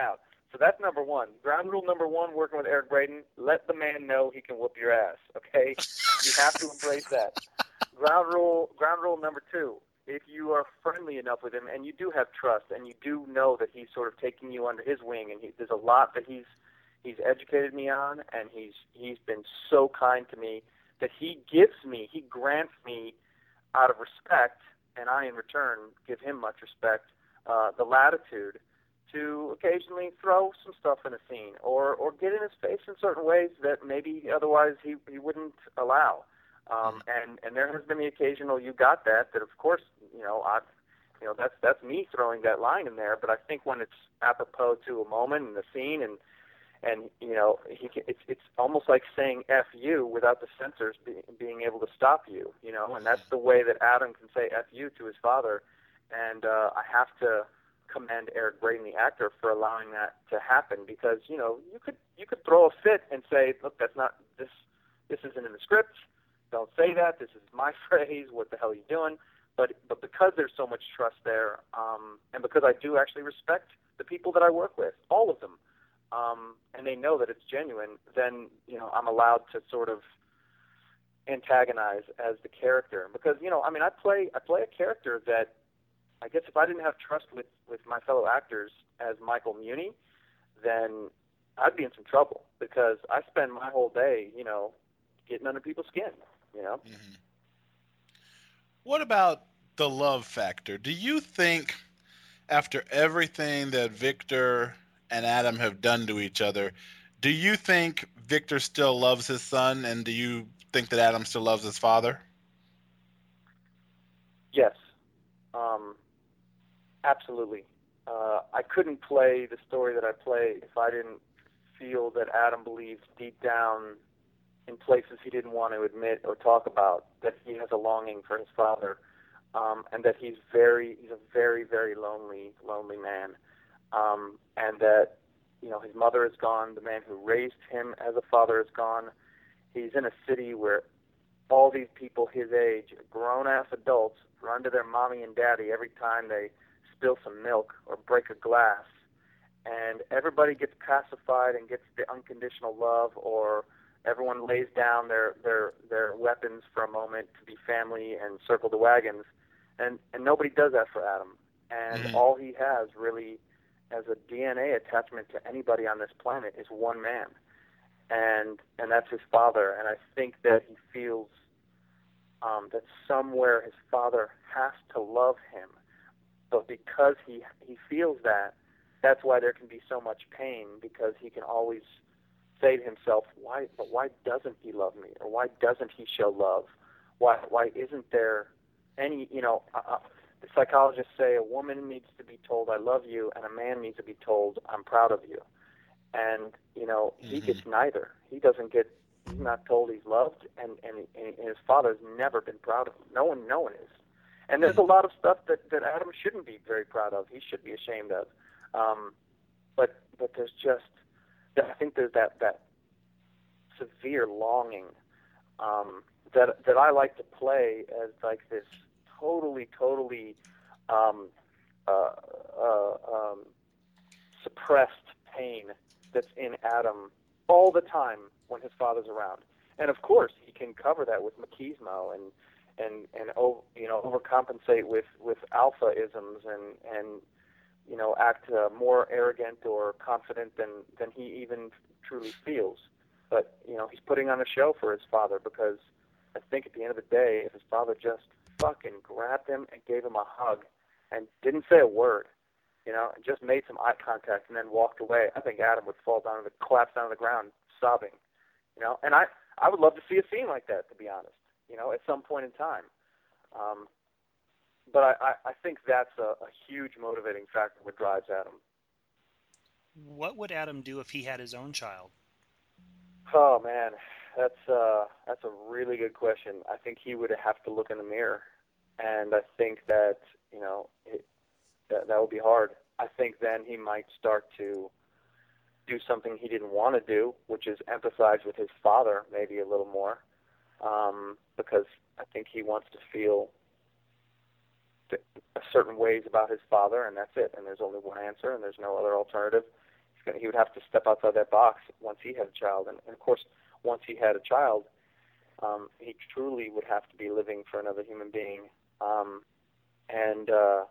[SPEAKER 1] So that's number one. Ground rule number one, working with Eric Braeden, let the man know he can whoop your ass, okay? You have to embrace that. Ground rule ground rule number two, if you are friendly enough with him and you do have trust and you do know that he's sort of taking you under his wing, and he, there's a lot that he's he's educated me on, and he's he's been so kind to me that he gives me, he grants me out of respect, and I in return give him much respect, uh, the latitude to occasionally throw some stuff in a scene or, or get in his face in certain ways that maybe otherwise he, he wouldn't allow. Um, and, and there has been the occasional you got that, that of course, you know, I, you know, that's, that's me throwing that line in there. But I think when it's apropos to a moment in the scene and, and, you know, he can, it's, it's almost like saying F you without the censors be, being able to stop you, you know, and that's the way that Adam can say F you to his father. And, uh, I have to commend Eric Braeden, the actor, for allowing that to happen, because, you know, you could, you could throw a fit and say, look, that's not, this, this isn't in the script. Don't say that. This is my phrase. What the hell are you doing? But but because there's so much trust there, um, and because I do actually respect the people that I work with, all of them, um, and they know that it's genuine, then, you know, I'm allowed to sort of antagonize as the character. Because, you know, I mean, I play I play a character that I guess if I didn't have trust with, with my fellow actors as Michael Muhney, then I'd be in some trouble, because I spend my whole day, you know, getting under people's skin. You know?
[SPEAKER 2] Mm-hmm. What about the love factor? Do you think, after everything that Victor and Adam have done to each other, do you think Victor still loves his son, and do you think that Adam still loves his father?
[SPEAKER 1] Yes. Um, absolutely. Uh, I couldn't play the story that I play if I didn't feel that Adam believed deep down, in places he didn't want to admit or talk about, that he has a longing for his father, um, and that he's very, he's a very, very lonely, lonely man, um, and that, you know, his mother is gone, the man who raised him as a father is gone. He's in a city where all these people his age, grown-ass adults, run to their mommy and daddy every time they spill some milk or break a glass, and everybody gets pacified and gets the unconditional love, or everyone lays down their, their, their weapons for a moment to be family and circle the wagons. And, and nobody does that for Adam. And mm-hmm. all he has really as a D N A attachment to anybody on this planet is one man. And, and that's his father. And I think that he feels um, that somewhere his father has to love him. But because he, he feels that, that's why there can be so much pain, because he can always say to himself, why, but why doesn't he love me? Or why doesn't he show love? Why, why isn't there any, you know, uh, the psychologists say a woman needs to be told, I love you, and a man needs to be told, I'm proud of you. And, you know, he mm-hmm. gets neither. He doesn't get, he's not told he's loved, and, and, and his father's never been proud of him. No one, no one is. And there's a lot of stuff that, that Adam shouldn't be very proud of. He should be ashamed of. Um, but, but there's just, I think there's that, that severe longing um, that that I like to play as like this totally, totally um, uh, uh, um, suppressed pain that's in Adam all the time when his father's around. And of course, he can cover that with machismo and and and oh, you know, overcompensate with with alpha-isms and and you know, act uh, more arrogant or confident than, than he even truly feels. But, you know, he's putting on a show for his father, because I think at the end of the day, if his father just fucking grabbed him and gave him a hug and didn't say a word, you know, and just made some eye contact and then walked away, I think Adam would fall down, the, collapse down on the ground sobbing, you know. And I, I would love to see a scene like that, to be honest, you know, at some point in time. Um, But I, I think that's a, a huge motivating factor what drives Adam.
[SPEAKER 3] What would Adam do if he had his own child?
[SPEAKER 1] Oh, man, that's uh, that's a really good question. I think he would have to look in the mirror, and I think that, you know, it, that, that would be hard. I think then he might start to do something he didn't want to do, which is empathize with his father maybe a little more, um, because I think he wants to feel certain ways about his father, and that's it, and there's only one answer, and there's no other alternative. gonna, he would have to step outside that box once he had a child, and, and of course, once he had a child, um, he truly would have to be living for another human being, um, and uh,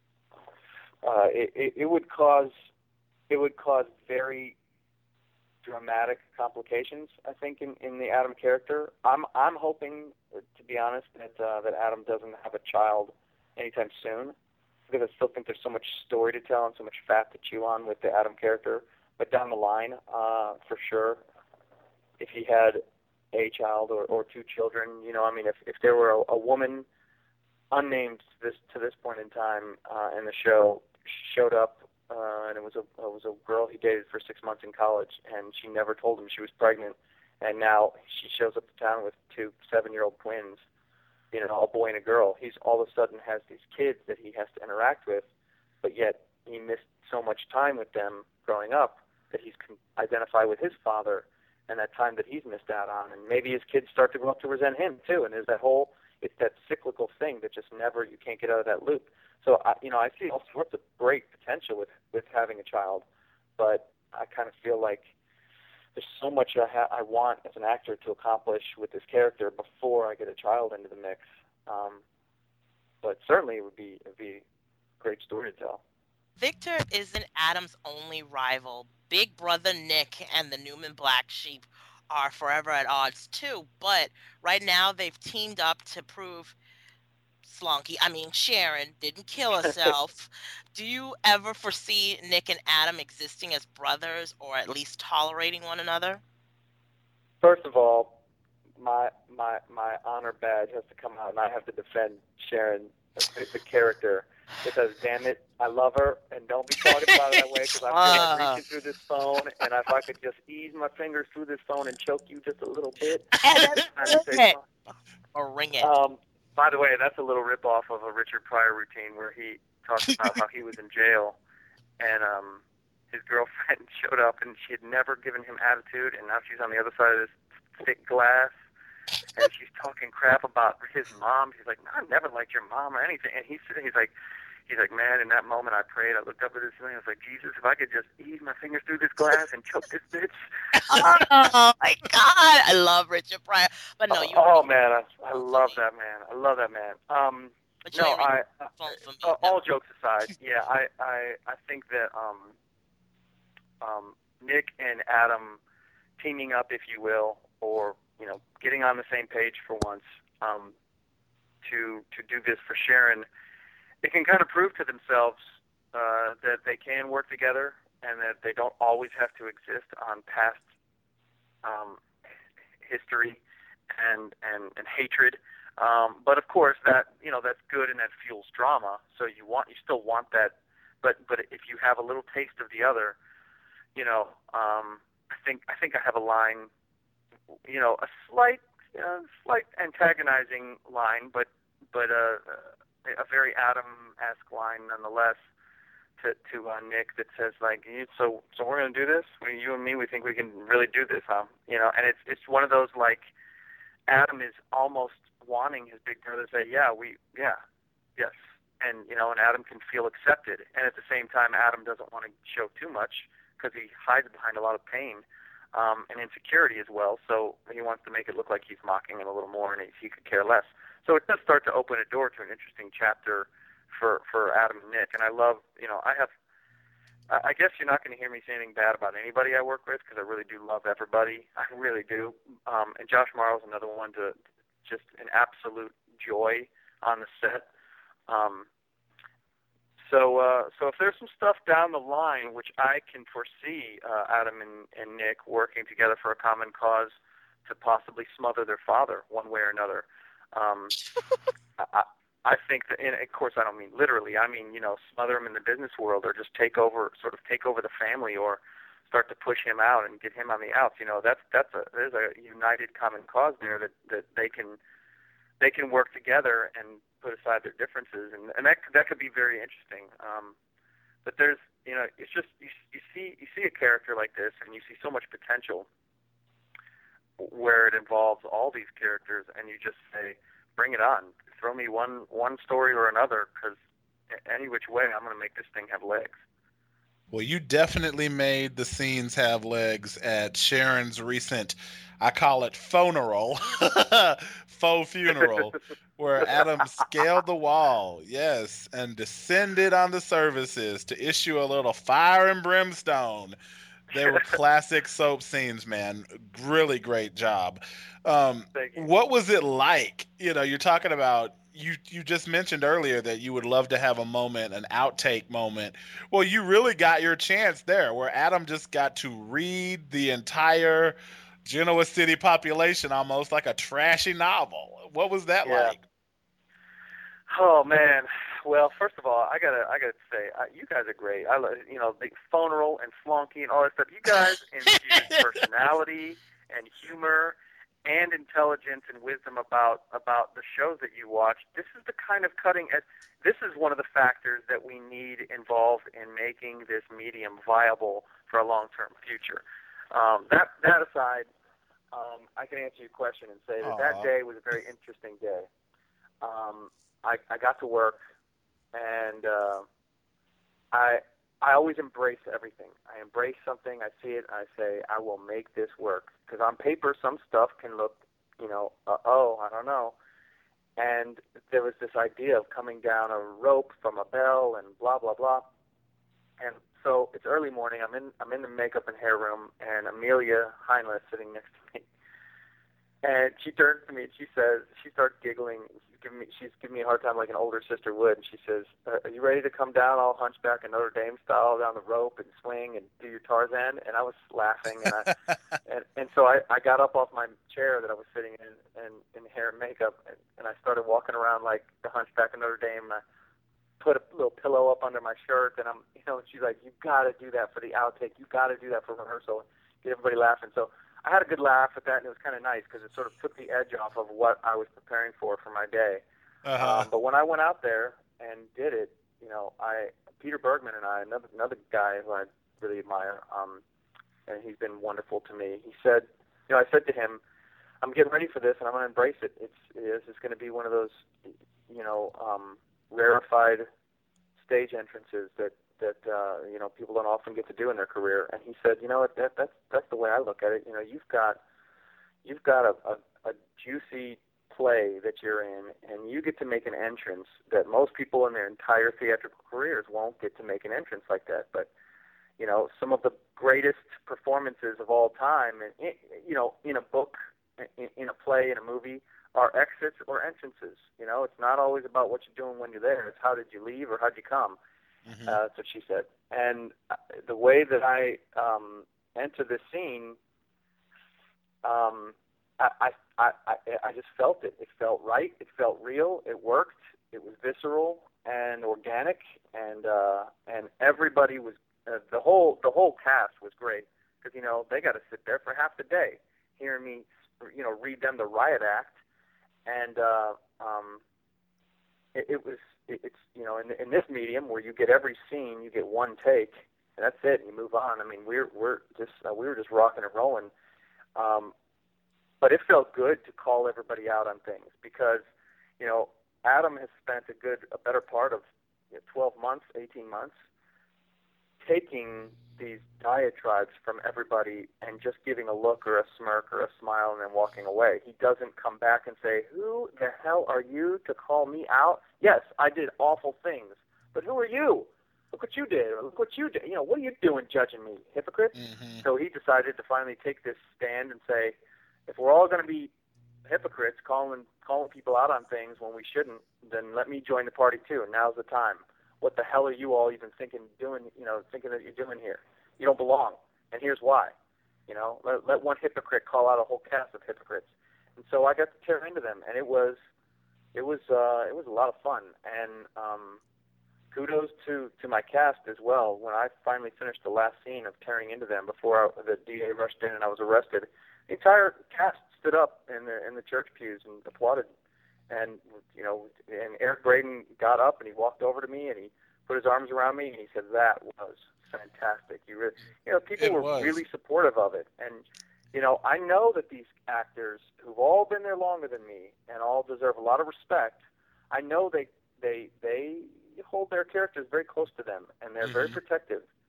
[SPEAKER 1] uh, it, it, it would cause it would cause very dramatic complications, I think, in, in the Adam character. I'm I'm hoping, to be honest, that uh, that Adam doesn't have a child anytime soon, because I still think there's so much story to tell and so much fat to chew on with the Adam character. But down the line, uh, for sure, if he had a child or, or two children, you know, I mean, if, if there were a, a woman unnamed to this to this point in time uh, in the show showed up, uh, and it was a it was a girl he dated for six months in college, and she never told him she was pregnant, and now she shows up to town with two seven-year-old twins, you know, a boy and a girl. He's all of a sudden has these kids that he has to interact with, but yet he missed so much time with them growing up that he's can identify with his father and that time that he's missed out on. And maybe his kids start to grow up to resent him too. And there's that whole, it's that cyclical thing that just never, you can't get out of that loop. So, I, you know, I see all sorts of great potential with, with having a child, but I kind of feel like there's so much I, ha- I want as an actor to accomplish with this character before I get a child into the mix. Um, but certainly it would be, it would be a great story to tell.
[SPEAKER 4] Victor isn't Adam's only rival. Big brother Nick and the Newman Black Sheep are forever at odds too, but right now they've teamed up to prove Slonky, I mean Sharon, didn't kill herself. Do you ever foresee Nick and Adam existing as brothers or at least tolerating one another?
[SPEAKER 1] First of all, my my my honor badge has to come out, and I have to defend Sharon, the, the character, because damn it, I love her, and don't be talking about it that way, because I feel like reaching through this phone, and if I could just ease my fingers through this phone and choke you just a little bit.
[SPEAKER 4] it. Or ring it.
[SPEAKER 1] Um, by the way, that's a little rip-off of a Richard Pryor routine where he talks about how he was in jail, and um, his girlfriend showed up, and she had never given him attitude, and now she's on the other side of this thick glass, and she's talking crap about his mom. She's like, no, I never liked your mom or anything. And he's he's like, he's like, man, in that moment I prayed. I looked up at this thing. I was like, Jesus, if I could just ease my fingers through this glass and choke this bitch.
[SPEAKER 4] Oh my God, I love Richard Pryor. But no, you.
[SPEAKER 1] Oh, oh man, I, I love that man. I love that man. Um,
[SPEAKER 4] but you
[SPEAKER 1] no, I.
[SPEAKER 4] Uh, me,
[SPEAKER 1] uh,
[SPEAKER 4] no.
[SPEAKER 1] All jokes aside, yeah, I, I, I think that um, um, Nick and Adam teaming up, if you will, or you know, getting on the same page for once, um, to to do this for Sharon, it can kind of prove to themselves uh, that they can work together and that they don't always have to exist on past um, history and and, and hatred. Um, but of course, that you know that's good and that fuels drama. So you want you still want that, but but if you have a little taste of the other, you know, um, I think I think I have a line. You know, a slight, uh, slight antagonizing line, but but uh, a very Adam-esque line nonetheless to to uh, Nick that says like, so so we're gonna do this. We, you and me, we think we can really do this, huh? You know, and it's it's one of those like Adam is almost wanting his big brother to say, yeah, we, yeah, yes, and you know, and Adam can feel accepted, and at the same time, Adam doesn't want to show too much because he hides behind a lot of pain. Um, and insecurity as well, so he wants to make it look like he's mocking him a little more, and he, he could care less. So it does start to open a door to an interesting chapter for, for Adam and Nick. And I love, you know, I have, I guess you're not going to hear me say anything bad about anybody I work with, because I really do love everybody. I really do. Um, and Josh Morrow's another one to just an absolute joy on the set. Um, So, uh, so if there's some stuff down the line, which I can foresee uh, Adam and, and Nick working together for a common cause to possibly smother their father one way or another, um, I, I think that, and of course I don't mean literally, I mean, you know, smother him in the business world or just take over, sort of take over the family or start to push him out and get him on the outs. You know, that's, that's a, there's a united common cause there that, that they can, they can work together and put aside their differences, and, and that that could be very interesting. Um, but there's, you know, it's just you, you see you see a character like this, and you see so much potential where it involves all these characters, and you just say, bring it on, throw me one one story or another, because any which way, I'm going to make this thing have legs.
[SPEAKER 2] Well, you definitely made the scenes have legs at Sharon's recent, I call it phoneral, faux funeral, where Adam scaled the wall, yes, and descended on the services to issue a little fire and brimstone. They were classic soap scenes, man. Really great job. Um,
[SPEAKER 1] Thank you.
[SPEAKER 2] what was it like? You know, you're talking about you. You just mentioned earlier that you would love to have a moment, an outtake moment. Well, you really got your chance there, where Adam just got to read the entire Genoa City population almost like a trashy novel. What was that
[SPEAKER 1] Yeah.
[SPEAKER 2] like?
[SPEAKER 1] Oh man. Well, first of all, I gotta, I gotta say, I, you guys are great. I, lo- you know, the phoneral and flunky and all that stuff. You guys infuse personality and humor and intelligence and wisdom about about the shows that you watch. This is the kind of cutting edge. This is one of the factors that we need involved in making this medium viable for a long-term future. Um, that that aside, um, I can answer your question and say that
[SPEAKER 2] Aw.
[SPEAKER 1] that day was a very interesting day. Um, I, I got to work, and uh, I I always embrace everything. I embrace something, I see it, and I say, I will make this work. Because on paper, some stuff can look, you know, uh-oh, I don't know. And there was this idea of coming down a rope from a bell and blah, blah, blah. And so it's early morning. I'm in I'm in the makeup and hair room, and Amelia Heinle is sitting next to me. And she turns to me and she says, she starts giggling. She's giving me, she's giving me a hard time like an older sister would. And she says, uh, are you ready to come down all hunchback and Notre Dame style down the rope and swing and do your Tarzan? And I was laughing. And I, and, and so I, I got up off my chair that I was sitting in, and in hair and makeup, and, and I started walking around like the hunchback of Notre Dame. And I put a little pillow up under my shirt, and I'm, you know, and she's like, you got to do that for the outtake. You got to do that for rehearsal. Get everybody laughing. So I had a good laugh at that, and it was kind of nice because it sort of took the edge off of what I was preparing for for my day.
[SPEAKER 2] Uh-huh.
[SPEAKER 1] Um, but when I went out there and did it, you know, I Peter Bergman and I, another another guy who I really admire, um, and he's been wonderful to me. He said, you know, I said to him, I'm getting ready for this, and I'm going to embrace it. It's it is it's going to be one of those, you know, um, rarefied stage entrances that. that uh, you know, people don't often get to do in their career. And he said, you know, that that's that's the way I look at it. You know, you've got you've got a, a, a juicy play that you're in, and you get to make an entrance that most people in their entire theatrical careers won't get to make an entrance like that. But you know, some of the greatest performances of all time, and you know, in a book, in, in a play, in a movie, are exits or entrances. You know, it's not always about what you're doing when you're there. It's how did you leave or how'd you come.
[SPEAKER 2] Mm-hmm.
[SPEAKER 1] Uh, that's what she said. And the way that I um, enter this scene, um, I, I, I, I just felt it. It felt right. It felt real. It worked. It was visceral and organic, and uh, and everybody was uh, the whole the whole cast was great because you know they got to sit there for half the day hearing me, you know, read them the riot act, and uh, um, it, it was. It's, you know, in, in this medium where you get every scene, you get one take, and that's it, and you move on. I mean, we're we're just uh, we were just rocking and rolling, um, but it felt good to call everybody out on things because, you know, Adam has spent a good, a better part of you know, twelve months, eighteen months, taking these diatribes from everybody and just giving a look or a smirk or a smile and then walking away. He doesn't come back and say, who the hell are you to call me out? Yes, I did awful things, but who are you? Look what you did. Look what you did. You know, what are you doing judging me, hypocrite?
[SPEAKER 2] Mm-hmm.
[SPEAKER 1] So he decided to finally take this stand and say, if we're all going to be hypocrites calling calling people out on things when we shouldn't, then let me join the party too, and now's the time. What the hell are you all even thinking, doing, you know, thinking that you're doing here? You don't belong, and here's why. You know, let, let one hypocrite call out a whole cast of hypocrites. And so I got to tear into them, and it was, it was, uh, it was a lot of fun. And um, kudos to, to my cast as well. When I finally finished the last scene of tearing into them before I, the D A rushed in and I was arrested, the entire cast stood up in the in the church pews and applauded. And, you know, and Eric Braeden got up and he walked over to me and he put his arms around me and he said, that was fantastic. You really, you know, people
[SPEAKER 2] It
[SPEAKER 1] were
[SPEAKER 2] was.
[SPEAKER 1] really supportive of it. And, you know, I know that these actors who've all been there longer than me and all deserve a lot of respect, I know they, they, they hold their characters very close to them and they're
[SPEAKER 2] Mm-hmm.
[SPEAKER 1] very protective.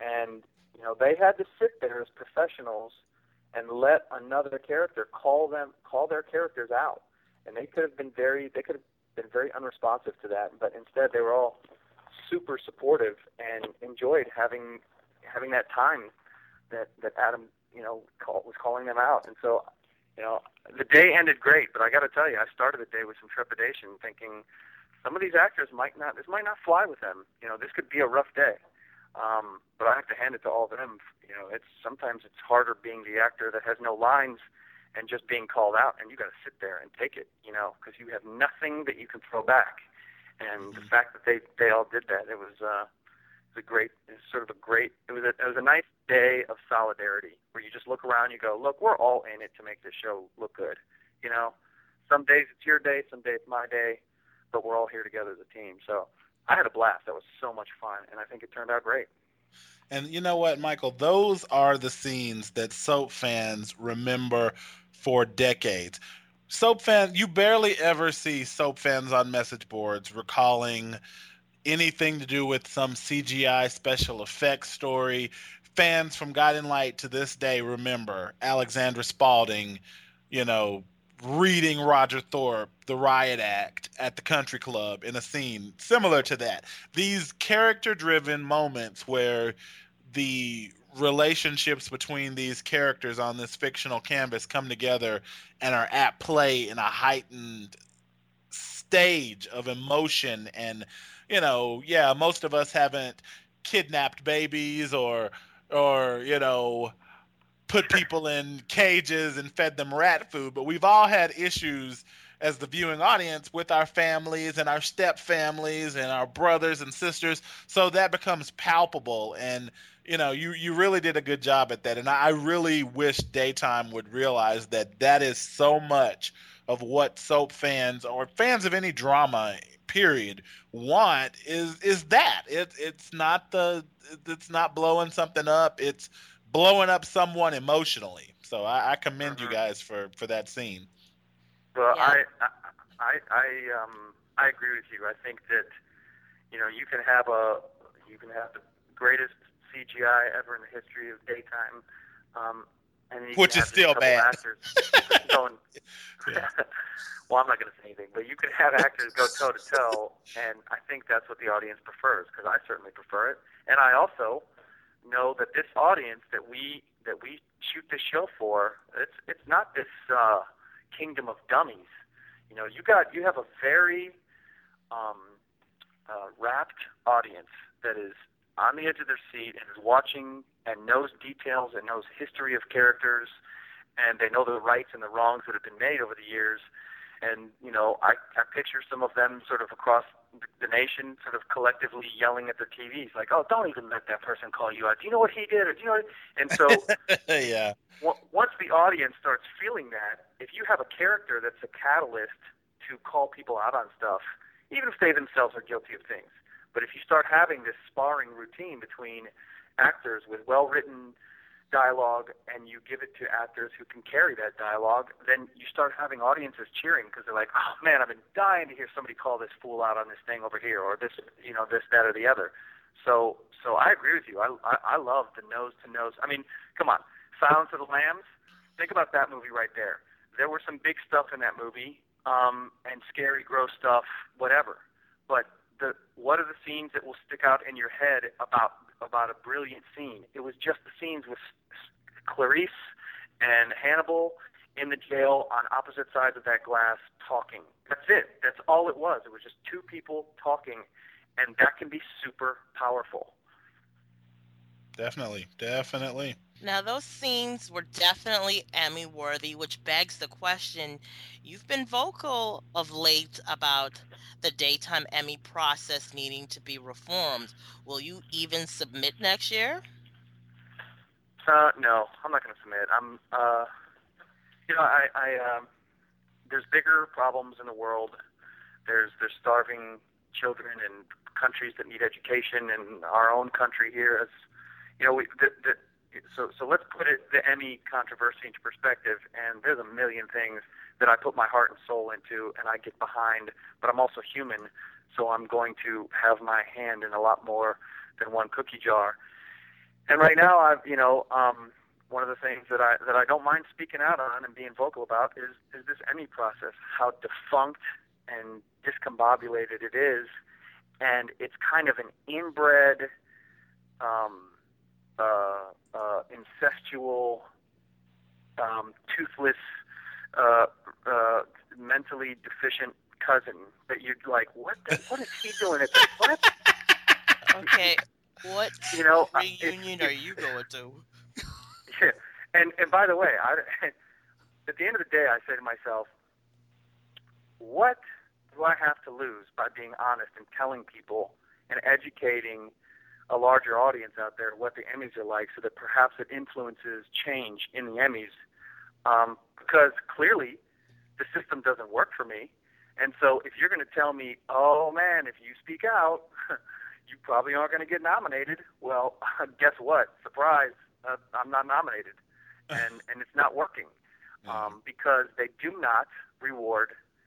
[SPEAKER 1] And, you know, they had to sit there as professionals and let another character call them, call their characters out. And they could have been very, they could have been very unresponsive to that, but instead they were all super supportive and enjoyed having, having that time that, that Adam, you know, call, was calling them out. And so, you know, the day ended great, but I got to tell you, I started the day with some trepidation, thinking some of these actors might not, this might not fly with them. You know, this could be a rough day. Um, but I have to hand it to all of them. You know, it's sometimes it's harder being the actor that has no lines and just being called out, and you got to sit there and take it. You know, because you have nothing that you can throw back. And the fact that they they all did that, it was uh, it was a great, it was sort of a great. It was a it was a nice day of solidarity where you just look around, you go, look, we're all in it to make this show look good. You know, some days it's your day, some days it's my day, but we're all here together as a team. So I had a blast. That was so much fun, and I think it turned out great.
[SPEAKER 2] And you know what, Michael? Those are the scenes that soap fans remember for decades. Soap fans, you barely ever see soap fans on message boards recalling anything to do with some C G I special effects story. Fans from Guiding Light to this day remember Alexandra Spaulding, you know, reading Roger Thorpe, the riot act at the country club in a scene similar to that. These character-driven moments where the relationships between these characters on this fictional canvas come together and are at play in a heightened stage of emotion. And, you know, yeah, most of us haven't kidnapped babies or, or, you know, put people in cages and fed them rat food, but we've all had issues as the viewing audience with our families and our step families and our brothers and sisters. So that becomes palpable. And, you know, you, you really did a good job at that. And I really wish Daytime would realize that that is so much of what soap fans or fans of any drama period want is, is that it, it's not the, it's not blowing something up. It's blowing up someone emotionally. So I, I commend mm-hmm. you guys for, for that scene.
[SPEAKER 1] Well,
[SPEAKER 4] yeah.
[SPEAKER 1] I, I, I, um, I agree with you. I think that, you know, you can have a, you can have the greatest C G I ever in the history of Daytime, um, and you
[SPEAKER 2] which
[SPEAKER 1] can
[SPEAKER 2] is
[SPEAKER 1] have
[SPEAKER 2] still bad.
[SPEAKER 1] Actors going, yeah. Well, I'm not going to say anything, but you can have actors go toe to toe, and I think that's what the audience prefers, because I certainly prefer it, and I also know that this audience that we that we shoot this show for, it's it's not this uh, kingdom of dummies. You know, you got you have a very um, uh, rapt audience that is on the edge of their seat and is watching and knows details and knows history of characters, and they know the rights and the wrongs that have been made over the years. And, you know, I, I picture some of them sort of across the nation sort of collectively yelling at their T Vs like, oh, don't even let that person call you out. Do you know what he did? Or do you know what? And so
[SPEAKER 2] yeah.
[SPEAKER 1] w- once the audience starts feeling that, if you have a character that's a catalyst to call people out on stuff, even if they themselves are guilty of things, but if you start having this sparring routine between actors with well-written dialogue and you give it to actors who can carry that dialogue, then you start having audiences cheering because they're like, oh man, I've been dying to hear somebody call this fool out on this thing over here, or this, you know, this, that, or the other. So, so I agree with you. I, I, I love the nose to nose. I mean, come on, Silence of the Lambs. Think about that movie right there. There were some big stuff in that movie, um, and scary, gross stuff, whatever. But the what are the scenes that will stick out in your head about about a brilliant scene? It was just the scenes with Clarice and Hannibal in the jail on opposite sides of that glass talking. That's it. That's all it was. It was just two people talking, and that can be super powerful.
[SPEAKER 2] Definitely, definitely.
[SPEAKER 4] Now, those scenes were definitely Emmy-worthy, which begs the question, you've been vocal of late about the Daytime Emmy process needing to be reformed. Will you even submit next year?
[SPEAKER 1] Uh, no, I'm not going to submit. I'm, uh, you know, I, I, um, there's bigger problems in the world. There's, there's starving children in countries that need education, and our own country here is, you know, we, the, the, so, so let's put it, the Emmy controversy into perspective, and there's a million things that I put my heart and soul into and I get behind, but I'm also human, so I'm going to have my hand in a lot more than one cookie jar. And right now, I've you know, um, one of the things that I that I don't mind speaking out on and being vocal about is is this Emmy process, how defunct and discombobulated it is, and it's kind of an inbred, um, uh, uh, incestual, um, toothless, uh, uh, mentally deficient cousin that you're like, what? The, what is he doing at the what?
[SPEAKER 4] Okay, what
[SPEAKER 1] You know, uh,
[SPEAKER 4] reunion
[SPEAKER 1] it's-
[SPEAKER 4] are you going to?
[SPEAKER 1] Yeah. And and by the way, I, at the end of the day, I say to myself, what do I have to lose by being honest and telling people and educating a larger audience out there what the Emmys are like, so that perhaps it influences change in the Emmys? Um, because clearly the system doesn't work for me. And so if you're going to tell me, oh man, if you speak out, you probably aren't going to get nominated. Well, guess what? Surprise, uh, I'm not nominated. And, and it's not working um, because they do not reward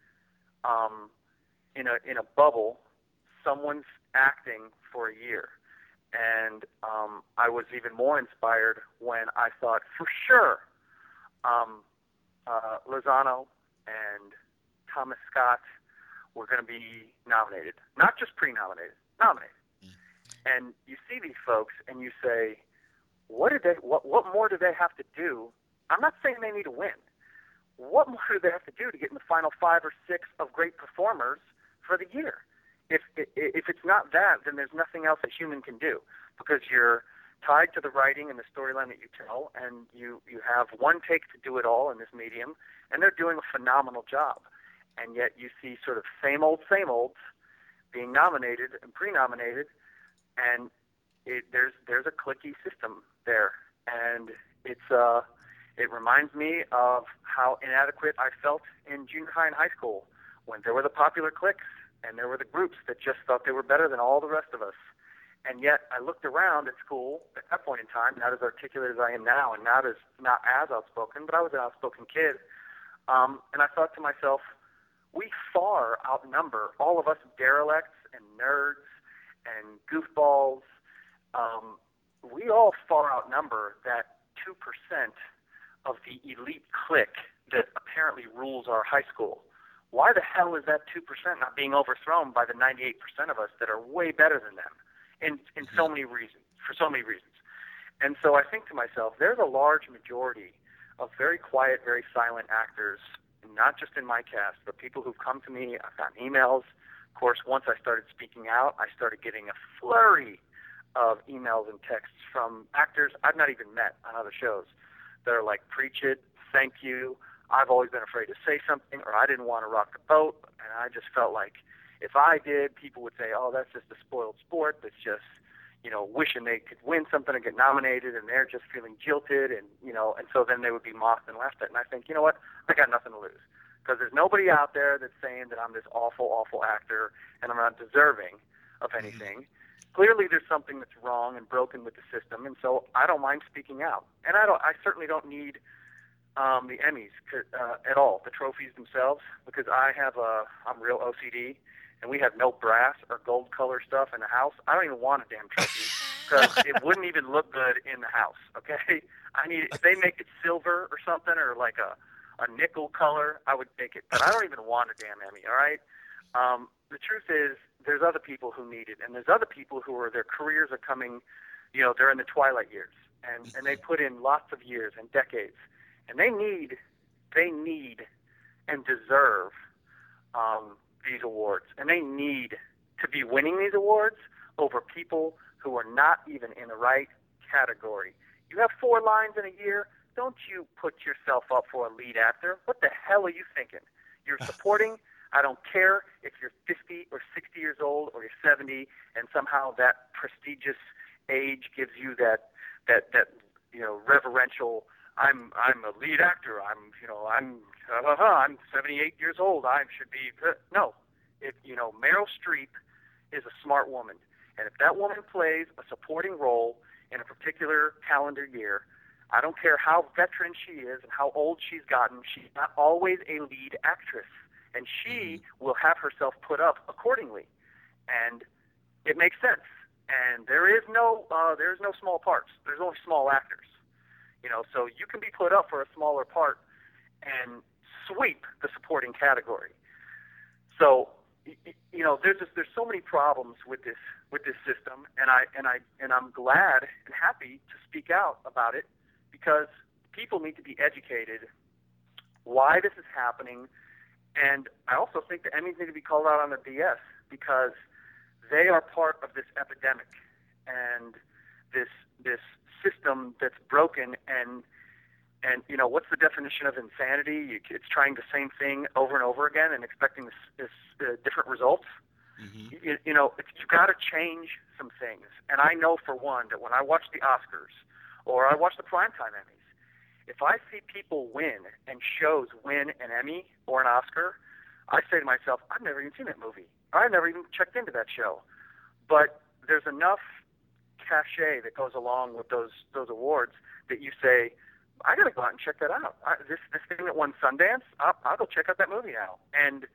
[SPEAKER 1] um, in a in a bubble someone's acting for a year. And um, I was even more inspired when I thought for sure um, uh, Lozano and Thomas Scott were going to be nominated, not just pre-nominated, nominated. Mm. And you see these folks and you say, what did they? What what more do they have to do? I'm not saying they need to win. What more do they have to do to get in the final five or six of great performers for the year? If if it's not that, then there's nothing else a human can do, because you're tied to the writing and the storyline that you tell, and you, you have one take to do it all in this medium, and they're doing a phenomenal job. And yet you see sort of same old, same old being nominated and pre-nominated, and it, there's there's a cliquey system there, and it's uh it reminds me of how inadequate I felt in junior high and high school when there were the popular cliques and there were the groups that just thought they were better than all the rest of us. And yet I looked around at school at that point in time, not as articulate as I am now, and not as not as outspoken, but I was an outspoken kid. Um, and I thought to myself, we far outnumber all of us derelicts and nerds and goofballs. Um, we all far outnumber that two percent of the elite clique that apparently rules our high school. Why the hell is that two percent not being overthrown by the ninety-eight percent of us that are way better than them in, in so many reasons, for so many reasons? And so I think to myself, there's a large majority of very quiet, very silent actors, not just in my cast, but people who've come to me. I've gotten emails. Of course, once I started speaking out, I started getting a flurry of emails and texts from actors I've not even met on other shows that are like, preach it, thank you, I've always been afraid to say something, or I didn't want to rock the boat, and I just felt like if I did, people would say, oh, that's just a spoiled sport that's just, you know, wishing they could win something and get nominated, and they're just feeling jilted, and, you know, and so then they would be mocked and laughed at. And I think, you know what, I got nothing to lose, because there's nobody out there that's saying that I'm this awful, awful actor and I'm not deserving of anything. Clearly there's something that's wrong and broken with the system, and so I don't mind speaking out. And I don't. I certainly don't need um, the Emmys uh, at all, the trophies themselves, because I have a, I'm real O C D, and we have no brass or gold color stuff in the house. I don't even want a damn trophy, because it wouldn't even look good in the house, okay? I need, if they make it silver or something, or like a, a nickel color, I would take it. But I don't even want a damn Emmy, all right? Um, the truth is, there's other people who need it, and there's other people who are, their careers are coming, you know, they're in the twilight years, and, and they put in lots of years and decades, and they need, they need and deserve um, these awards, and they need to be winning these awards over people who are not even in the right category. You have four lines in a year, don't you put yourself up for a lead actor. What the hell are you thinking? You're supporting. I don't care if you're fifty or sixty years old or you're seventy, and somehow that prestigious age gives you that that that you know reverential. I'm I'm a lead actor. I'm you know I'm uh, I'm seventy-eight years old. I should be uh, no. If you know Meryl Streep is a smart woman, and if that woman plays a supporting role in a particular calendar year, I don't care how veteran she is and how old she's gotten. She's not always a lead actress. And she will have herself put up accordingly. And it makes sense. and there is no uh, there is no small parts. There's only small actors. You know, so you can be put up for a smaller part and sweep the supporting category. So, you know, there's just, there's so many problems with this with this system, and I and I and I'm glad and happy to speak out about it because people need to be educated why this is happening, and I also think the Emmys need to be called out on their B S because they are part of this epidemic and this this system that's broken and and you know what's the definition of insanity? You, it's trying the same thing over and over again and expecting this, this uh, different results. Mm-hmm. You, you know, it's, you've got to change some things. And I know for one that when I watch the Oscars or I watch the Primetime Emmys, if I see people win and shows win an Emmy or an Oscar, I say to myself, I've never even seen that movie. I've never even checked into that show. But there's enough cachet that goes along with those those awards that you say, I got to go out and check that out. I, this this thing that won Sundance, I'll, I'll go check out that movie now. And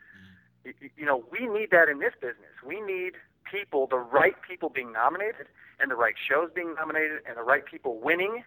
[SPEAKER 1] you know, we need that in this business. We need people, the right people being nominated, and the right shows being nominated, and the right people winning,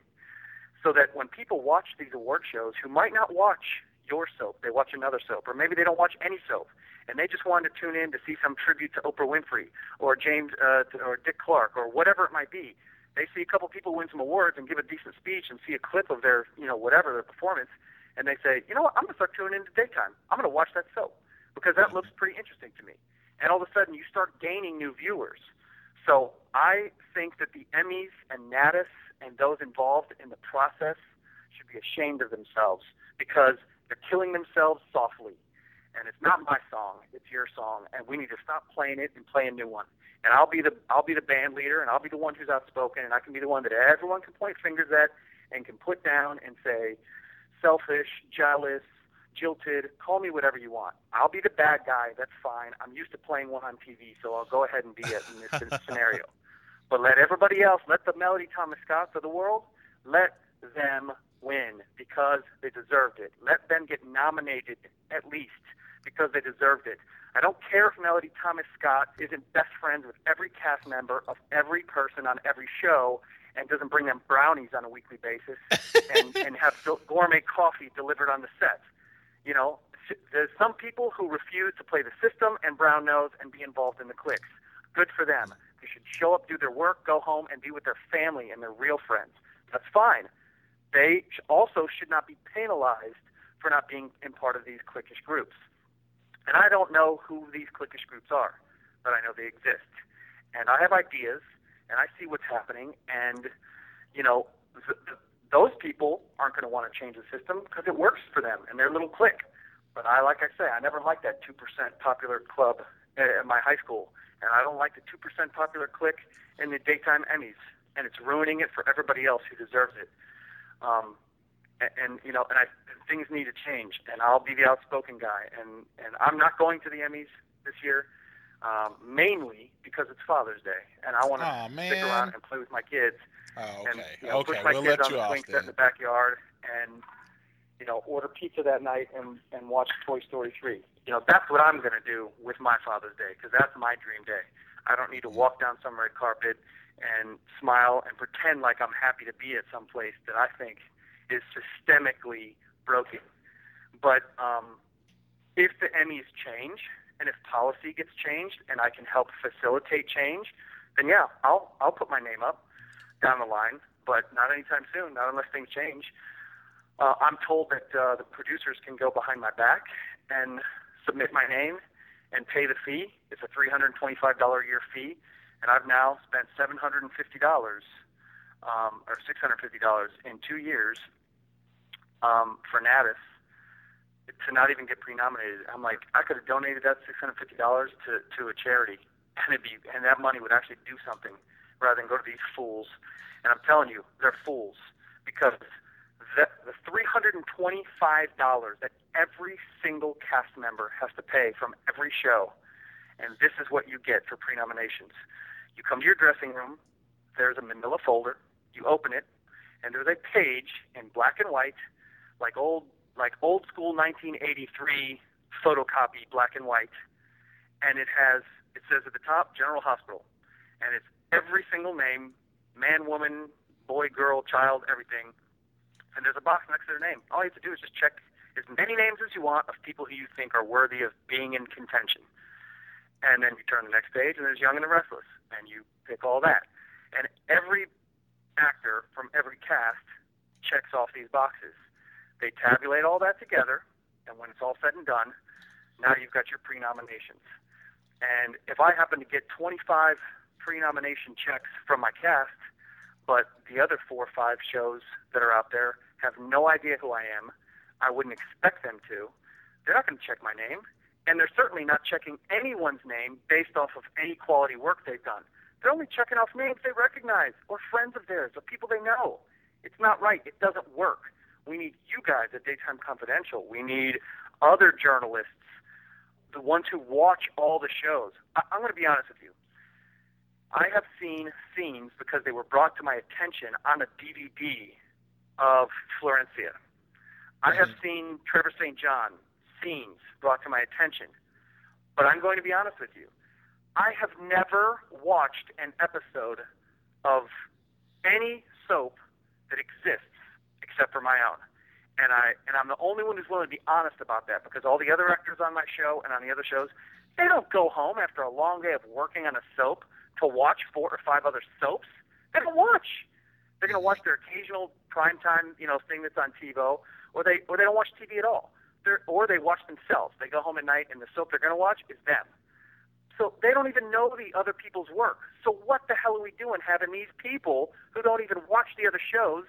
[SPEAKER 1] so that when people watch these award shows, who might not watch your soap, they watch another soap, or maybe they don't watch any soap, and they just wanted to tune in to see some tribute to Oprah Winfrey or James uh, to, or Dick Clark or whatever it might be. They see a couple people win some awards and give a decent speech and see a clip of their, you know, whatever their performance, and they say, you know what, I'm going to start tuning into daytime. I'm going to watch that soap because that looks pretty interesting to me. And all of a sudden, you start gaining new viewers. So I think that the Emmys and Natus and those involved in the process should be ashamed of themselves because they're killing themselves softly. And it's not my song; it's your song, and we need to stop playing it and play a new one. And I'll be the I'll be the band leader, and I'll be the one who's outspoken, and I can be the one that everyone can point fingers at and can put down and say, selfish, jealous, jilted, call me whatever you want. I'll be the bad guy. That's fine. I'm used to playing one on T V, so I'll go ahead and be it in this scenario. But let everybody else, let the Melody Thomas Scotts of the world, let them win because they deserved it. Let them get nominated at least because they deserved it. I don't care if Melody Thomas Scott isn't best friends with every cast member of every person on every show and doesn't bring them brownies on a weekly basis and, and have gourmet coffee delivered on the set. You know, there's some people who refuse to play the system and brown nose and be involved in the cliques. Good for them. They should show up, do their work, go home, and be with their family and their real friends. That's fine. They also should not be penalized for not being in part of these cliquish groups. And I don't know who these cliquish groups are, but I know they exist. And I have ideas, and I see what's happening, and, you know, th- th- those people aren't going to want to change the system because it works for them and their little clique. But I, like I say, I never liked that two percent popular club at my high school, and I don't like the two percent popular clique in the daytime Emmys, and it's ruining it for everybody else who deserves it. Um, and, and, you know, and I, things need to change, and I'll be the outspoken guy. And, and I'm not going to the Emmys this year, um, mainly because it's Father's Day, and I want to
[SPEAKER 2] oh,
[SPEAKER 1] stick around and play with my kids.
[SPEAKER 2] Oh, okay.
[SPEAKER 1] And, you know,
[SPEAKER 2] okay,
[SPEAKER 1] push my
[SPEAKER 2] we'll
[SPEAKER 1] kids
[SPEAKER 2] let
[SPEAKER 1] on
[SPEAKER 2] you
[SPEAKER 1] the
[SPEAKER 2] off
[SPEAKER 1] swing
[SPEAKER 2] then.
[SPEAKER 1] set in the backyard and, you know, order pizza that night and, and watch Toy Story three. You know, that's what I'm going to do with my Father's Day because that's my dream day. I don't need to walk down some red carpet and smile and pretend like I'm happy to be at some place that I think is systemically broken. But um, if the Emmys change and if policy gets changed and I can help facilitate change, then yeah, I'll I'll put my name up down the line, but not anytime soon, not unless things change. Uh, I'm told that uh, the producers can go behind my back and submit my name and pay the fee. It's a three hundred twenty-five dollars a year fee, and I've now spent seven hundred fifty dollars um, or six hundred fifty dollars in two years um, for Natus to not even get pre-nominated. I'm like, I could have donated that six hundred fifty dollars to, to a charity, and it'd be, and that money would actually do something rather than go to these fools. And I'm telling you, they're fools because the, the three hundred twenty-five dollars that every single cast member has to pay from every show, and this is what you get for pre-nominations. You come to your dressing room, there's a manila folder, you open it, and there's a page in black and white, like old like old school nineteen eighty-three photocopy black and white, and it has, it says at the top, General Hospital, and it's every single name, man, woman, boy, girl, child, everything. And there's a box next to their name. All you have to do is just check as many names as you want of people who you think are worthy of being in contention. And then you turn the next page, and there's Young and the Restless, and you pick all that. And every actor from every cast checks off these boxes. They tabulate all that together, and when it's all said and done, now you've got your pre-nominations. And if I happen to get twenty-five pre-nomination checks from my cast, but the other four or five shows that are out there have no idea who I am, I wouldn't expect them to, they're not going to check my name. And they're certainly not checking anyone's name based off of any quality work they've done. They're only checking off names they recognize or friends of theirs or people they know. It's not right. It doesn't work. We need you guys at Daytime Confidential. We need other journalists, the ones who watch all the shows. I- I'm going to be honest with you. I have seen scenes because they were brought to my attention on a D V D of Florencia. I have seen Trevor Saint John scenes brought to my attention. But I'm going to be honest with you. I have never watched an episode of any soap that exists except for my own. And I and I'm the only one who's willing to be honest about that, because all the other actors on my show and on the other shows, they don't go home after a long day of working on a soap to watch four or five other soaps. They don't watch. They're going to watch their occasional primetime, you know, thing that's on TiVo, or they or they don't watch T V at all. They're, or they watch themselves. They go home at night, and the soap they're going to watch is them. So they don't even know the other people's work. So what the hell are we doing having these people who don't even watch the other shows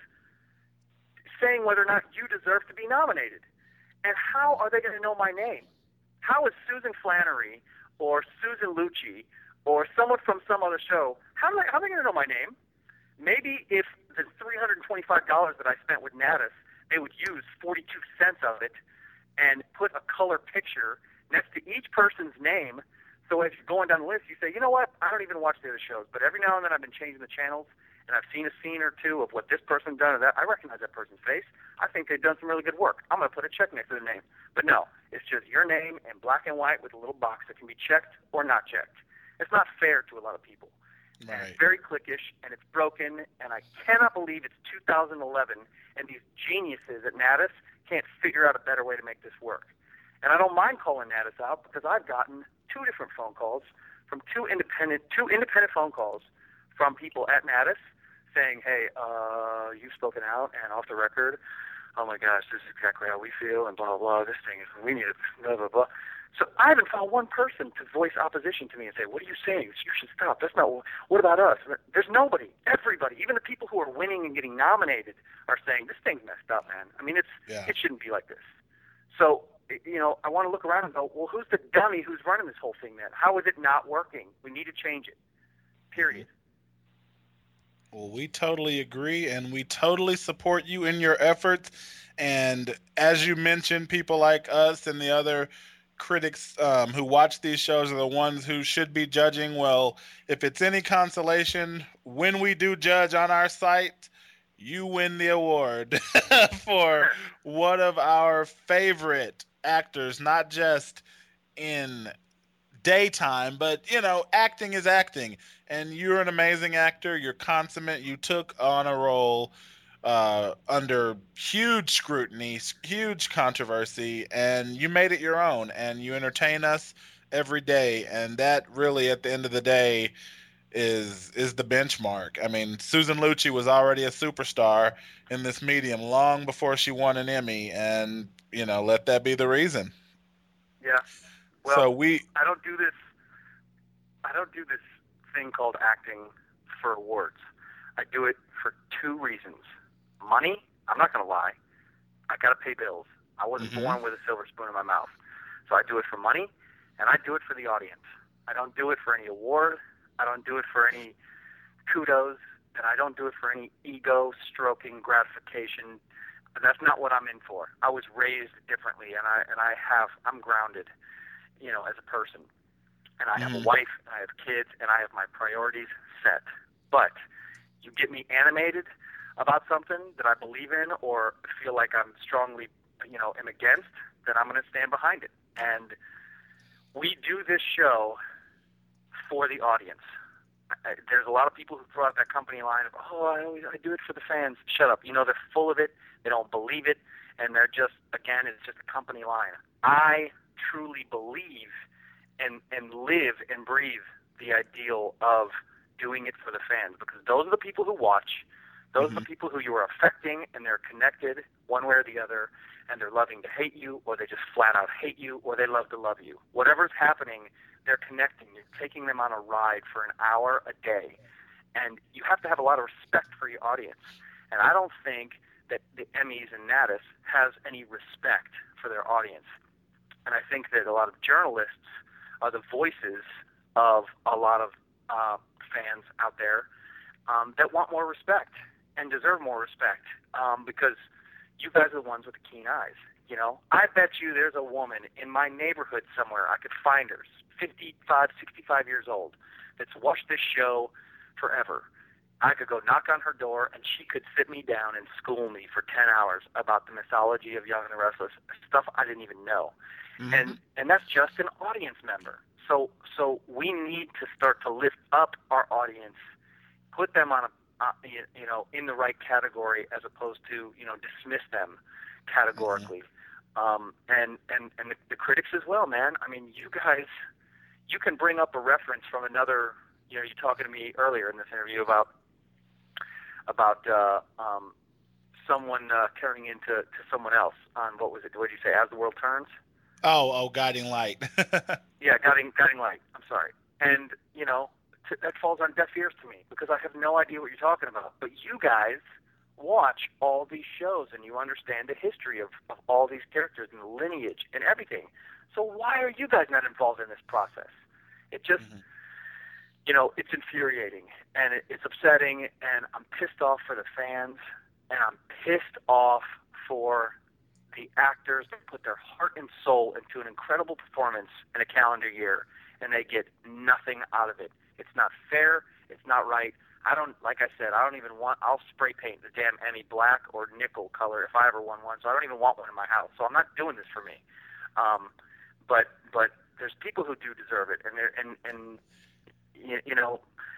[SPEAKER 1] saying whether or not you deserve to be nominated? And how are they going to know my name? How is Susan Flannery or Susan Lucci or someone from some other show, how are they, how are they going to know my name? Maybe if the three hundred twenty-five dollars that I spent with Natus, they would use forty-two cents of it and put a color picture next to each person's name. So as you're going down the list, you say, you know what, I don't even watch the other shows, but every now and then I've been changing the channels, and I've seen a scene or two of what this person done or that. I recognize that person's face. I think they've done some really good work. I'm going to put a check next to their name. But no, it's just your name in black and white with a little box that can be checked or not checked. It's not fair to a lot of people.
[SPEAKER 2] Right.
[SPEAKER 1] And it's very cliquish, and it's broken, and I cannot believe it's two thousand eleven, and these geniuses at Natus can't figure out a better way to make this work. And I don't mind calling Natus out, because I've gotten two different phone calls from two independent, two independent phone calls from people at Natus saying, hey, uh, you've spoken out, and off the record, oh my gosh, this is exactly how we feel, and blah, blah, blah, this thing is, we need it, blah, blah, blah. So I haven't found one person to voice opposition to me and say, what are you saying? You should stop. That's not, what about us? There's nobody. Everybody, even the people who are winning and getting nominated, are saying, this thing's messed up, man. I mean, it's
[SPEAKER 2] Yeah.
[SPEAKER 1] it shouldn't be like this. So, you know, I want to look around and go, well, who's the dummy who's running this whole thing then? How is it not working? We need to change it, period.
[SPEAKER 2] Well, we totally agree, and we totally support you in your efforts. And as you mentioned, people like us and the other critics um, who watch these shows are the ones who should be judging. Well, if it's any consolation, when we do judge on our site, you win the award for one of our favorite actors, not just in daytime, but, you know, acting is acting. And you're an amazing actor. You're consummate. You took on a role uh, under huge scrutiny, huge controversy, and you made it your own. And you entertain us every day. And that really, at the end of the day, is is the benchmark. I mean, Susan Lucci was already a superstar in this medium long before she won an Emmy, and, you know, let that be the reason.
[SPEAKER 1] Yeah. Well,
[SPEAKER 2] so we
[SPEAKER 1] I don't do this. I don't do this thing called acting for awards. I do it for two reasons. Money. I'm not going to lie. I got to pay bills. I wasn't
[SPEAKER 2] Mm-hmm.
[SPEAKER 1] born with a silver spoon in my mouth. So I do it for money, and I do it for the audience. I don't do it for any award. I don't do it for any kudos, and I don't do it for any ego-stroking gratification. That's not what I'm in for. I was raised differently, and I and I have I'm grounded, you know, as a person. And I have
[SPEAKER 2] Mhm.
[SPEAKER 1] a wife, and I have kids, and I have my priorities set. But you get me animated about something that I believe in or feel like I'm strongly, you know, am against, then I'm going to stand behind it. And we do this show for the audience. I, there's a lot of people who throw out that company line of, oh, I always I do it for the fans. Shut up. You know, they're full of it. They don't believe it, and they're just, again, it's just a company line. I truly believe and and live and breathe the ideal of doing it for the fans, because those are the people who watch. Those mm-hmm. are the people who you are affecting, and they're connected one way or the other, and they're loving to hate you, or they just flat out hate you, or they love to love you. Whatever's happening, they're connecting. You're taking them on a ride for an hour a day, and you have to have a lot of respect for your audience. And I don't think that the Emmys and Natus has any respect for their audience. And I think that a lot of journalists are the voices of a lot of uh, fans out there um, that want more respect and deserve more respect, um, because you guys are the ones with the keen eyes. You know, I bet you there's a woman in my neighborhood somewhere, I could find her, fifty-five, sixty-five years old, that's watched this show forever. I could go knock on her door, and she could sit me down and school me for ten hours about the mythology of Young and the Restless, stuff I didn't even know. Mm-hmm. And and that's just an audience member. So so we need to start to lift up our audience, put them on a uh, you, you know in the right category, as opposed to you know dismiss them categorically. Mm-hmm. Um, and and and the, the critics as well, man. I mean, you guys, you can bring up a reference from another. You know, you talking to me earlier in this interview about about uh, um, someone uh, turning into to someone else on, what was it? What did you say? As the World Turns.
[SPEAKER 2] Oh, oh, Guiding Light.
[SPEAKER 1] yeah, Guiding Guiding Light. I'm sorry. And you know, t- that falls on deaf ears to me, because I have no idea what you're talking about. But you guys watch all these shows, and you understand the history of, of all these characters and the lineage and everything. So why are you guys not involved in this process? It just, mm-hmm. you know, it's infuriating, and it, it's upsetting, and I'm pissed off for the fans, and I'm pissed off for the actors that put their heart and soul into an incredible performance in a calendar year, and they get nothing out of it. It's not fair. It's not right. I don't, like I said, I don't even want, I'll spray paint the damn Emmy black or nickel color if I ever won one, so I don't even want one in my house. So I'm not doing this for me. Um, but, but there's people who do deserve it, and they're, and, and, you, you know,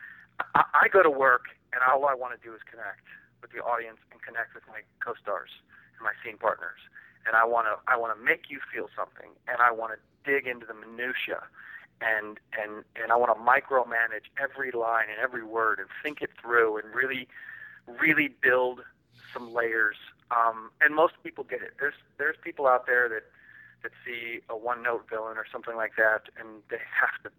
[SPEAKER 1] I, I go to work, and all I want to do is connect with the audience and connect with my co-stars and my scene partners. And I want to, I want to make you feel something, and I want to dig into the minutia, and and and I want to micromanage every line and every word, and think it through, and really, really build some layers. Um, and most people get it. There's there's people out there that that see a one-note villain or something like that, and they have to.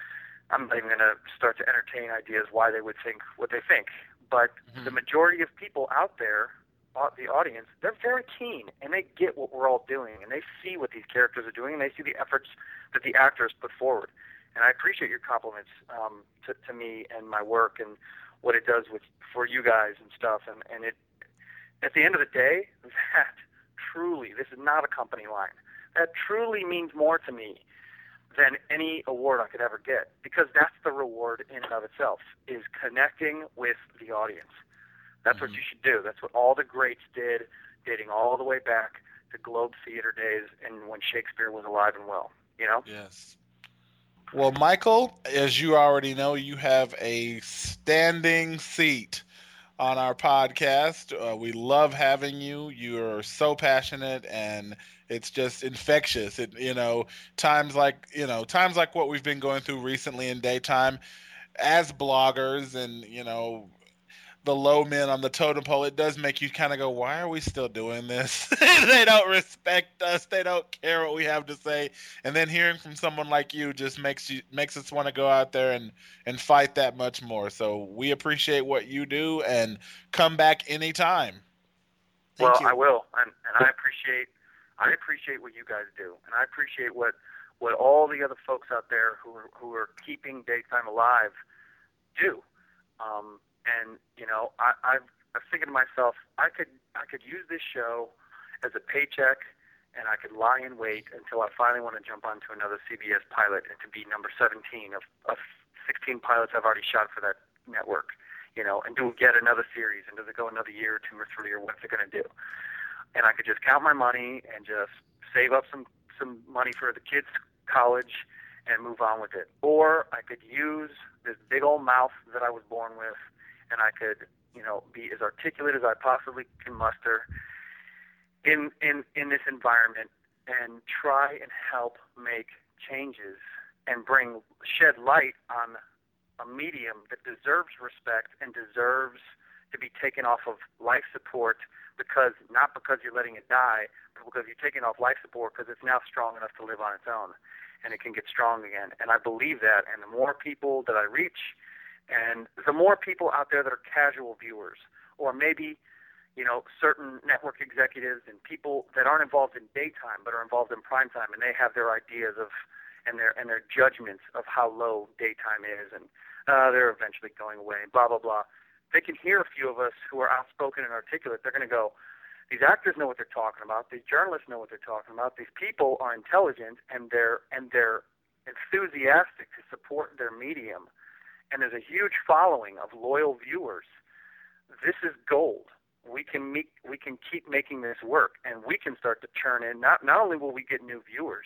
[SPEAKER 1] I'm not even going to start to entertain ideas why they would think what they think. But mm-hmm. the majority of people out there, the audience, they're very keen, and they get what we're all doing, and they see what these characters are doing, and they see the efforts that the actors put forward. And I appreciate your compliments um, to, to me and my work and what it does with for you guys and stuff. And, and it, at the end of the day, that truly, this is not a company line. That truly means more to me than any award I could ever get, because that's the reward in and of itself, is connecting with the audience. That's mm-hmm. what you should do. That's what all the greats did, dating all the way back to Globe Theater days and when Shakespeare was alive and well, you know?
[SPEAKER 2] Yes. Well, Michael, as you already know, you have a standing seat on our podcast. Uh, we love having you. You are so passionate, and it's just infectious. It, you know, times like, you know, times like what we've been going through recently in daytime as bloggers and, you know, the low men on the totem pole, it does make you kind of go, why are we still doing this? They don't respect us. They don't care what we have to say. And then hearing from someone like you just makes you makes us want to go out there and, and fight that much more. So we appreciate what you do, and come back anytime.
[SPEAKER 1] Thank well, you. I will. And, and I appreciate I appreciate what you guys do. And I appreciate what, what all the other folks out there who are, who are keeping daytime alive do. Um, And, you know, I, I've, I was thinking to myself, I could I could use this show as a paycheck, and I could lie in wait until I finally want to jump onto another C B S pilot, and to be number seventeen of, of sixteen pilots I've already shot for that network, you know, and do get another series, and does it go another year or two or three, or what's it going to do? And I could just count my money and just save up some, some money for the kids' college, and move on with it. Or I could use this big old mouth that I was born with, and I could, you know, be as articulate as I possibly can muster in in in this environment and try and help make changes and bring shed light on a medium that deserves respect and deserves to be taken off of life support, because not because you're letting it die, but because you're taking off life support because it's now strong enough to live on its own, and it can get strong again. And I believe that, and the more people that I reach, and the more people out there that are casual viewers, or maybe, you know, certain network executives and people that aren't involved in daytime but are involved in primetime, and they have their ideas of and their and their judgments of how low daytime is, and uh, they're eventually going away, and blah blah blah. They can hear a few of us who are outspoken and articulate. They're going to go, these actors know what they're talking about. These journalists know what they're talking about. These people are intelligent, and they're and they're enthusiastic to support their medium. And there's a huge following of loyal viewers. This is gold. We can meet, we can keep making this work, and we can start to churn in. Not not only will we get new viewers,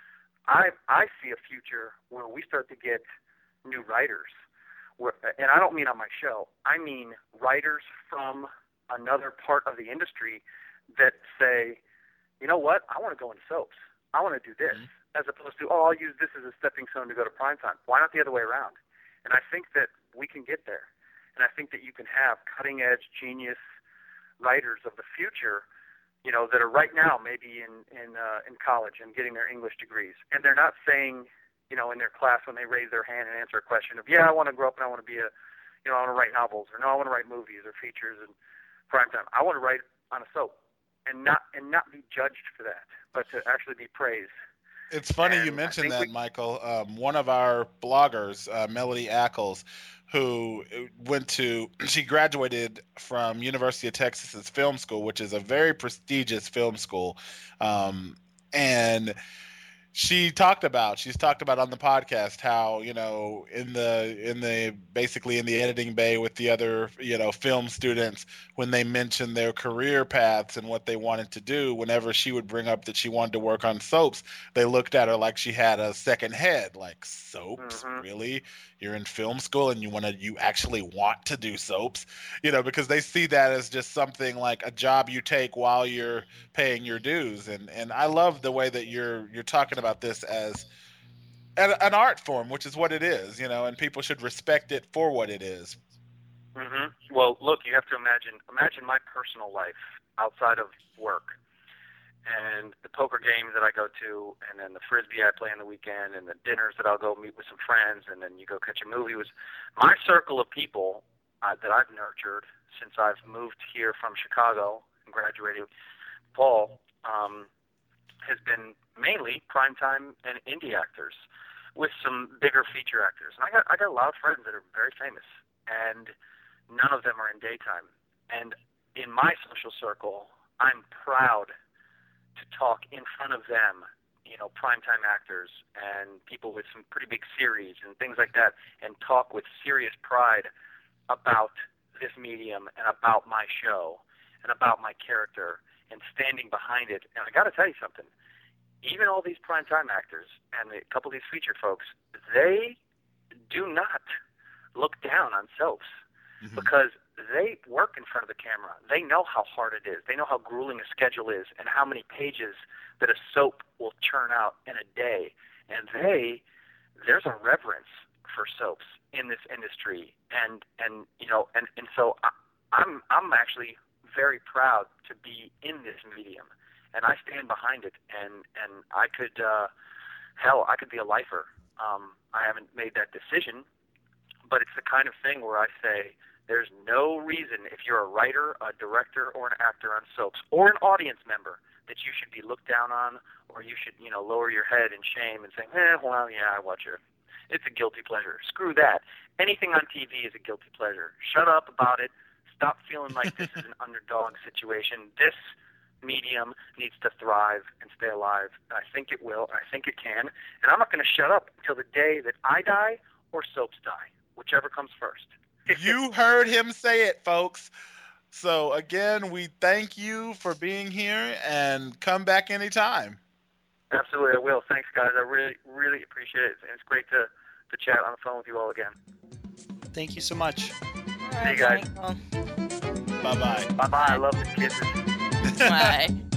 [SPEAKER 1] I I see a future where we start to get new writers. Where, and I don't mean on my show. I mean writers from another part of the industry that say, you know what, I want to go into soaps. I want to do this, mm-hmm. as opposed to, oh, I'll use this as a stepping stone to go to primetime. Why not the other way around? And I think that we can get there. And I think that you can have cutting-edge, genius writers of the future, you know, that are right now maybe in in uh, in college and getting their English degrees, and they're not saying, you know, in their class when they raise their hand and answer a question of, yeah, I want to grow up and I want to be a, you know, I want to write novels, or no, I want to write movies or features and primetime. I want to write on a soap, and not and not be judged for that, but to actually be praised.
[SPEAKER 2] It's funny
[SPEAKER 1] and
[SPEAKER 2] you mentioned that,
[SPEAKER 1] we,
[SPEAKER 2] Michael. Um, one of our bloggers, uh, Melody Ackles, who went to, she graduated from University of Texas's film school, which is a very prestigious film school, um, and she talked about she's talked about on the podcast how, you know, in the in the basically in the editing bay with the other, you know, film students, when they mentioned their career paths and what they wanted to do, whenever she would bring up that she wanted to work on soaps, they looked at her like she had a second head. Like, soaps?
[SPEAKER 1] mm-hmm.
[SPEAKER 2] Really? You're in film school and you want to you actually want to do soaps? You know, because they see that as just something like a job you take while you're paying your dues. And and I love the way that you're you're talking about this as an, an art form, which is what it is, you know, and people should respect it for what it is.
[SPEAKER 1] Mm-hmm. Well, look, you have to imagine imagine my personal life outside of work, and the poker games that I go to, and then the frisbee I play on the weekend, and the dinners that I'll go meet with some friends, and then you go catch a movie. Was my circle of people uh, that I've nurtured since I've moved here from Chicago and graduated Paul, um, has been mainly primetime and indie actors with some bigger feature actors. And I got I got a lot of friends that are very famous, and none of them are in daytime. And in my social circle, I'm proud to talk in front of them, you know, primetime actors and people with some pretty big series and things like that, and talk with serious pride about this medium and about my show and about my character and standing behind it. And I got to tell you something. Even all these primetime actors and a couple of these feature folks, they do not look down on soaps, mm-hmm. because they work in front of the camera. They know how hard it is. They know how grueling a schedule is and how many pages that a soap will churn out in a day. And they, there's a reverence for soaps in this industry. And, and you know, and, and so I, I'm, I'm actually very proud to be in this medium. And I stand behind it, and, and I could, uh, hell, I could be a lifer. Um, I haven't made that decision, but it's the kind of thing where I say there's no reason, if you're a writer, a director, or an actor on soaps, or an audience member, that you should be looked down on, or you should, you know, lower your head in shame and say, eh, well, yeah, I watch it. It's a guilty pleasure. Screw that. Anything on T V is a guilty pleasure. Shut up about it. Stop feeling like this is an underdog situation. This medium needs to thrive and stay alive. I think it will. I think it can. And I'm not going to shut up until the day that I die or soaps die, whichever comes first.
[SPEAKER 2] You heard him say it, folks. So again, we thank you for being here, and come back anytime.
[SPEAKER 1] Absolutely, I will. Thanks, guys. I really, really appreciate it. And it's great to, to chat on the phone with you all again.
[SPEAKER 3] Thank you so much.
[SPEAKER 4] All right,
[SPEAKER 1] See you guys.
[SPEAKER 4] Michael.
[SPEAKER 2] Bye bye.
[SPEAKER 1] Bye-bye. I love the kisses.
[SPEAKER 4] Bye.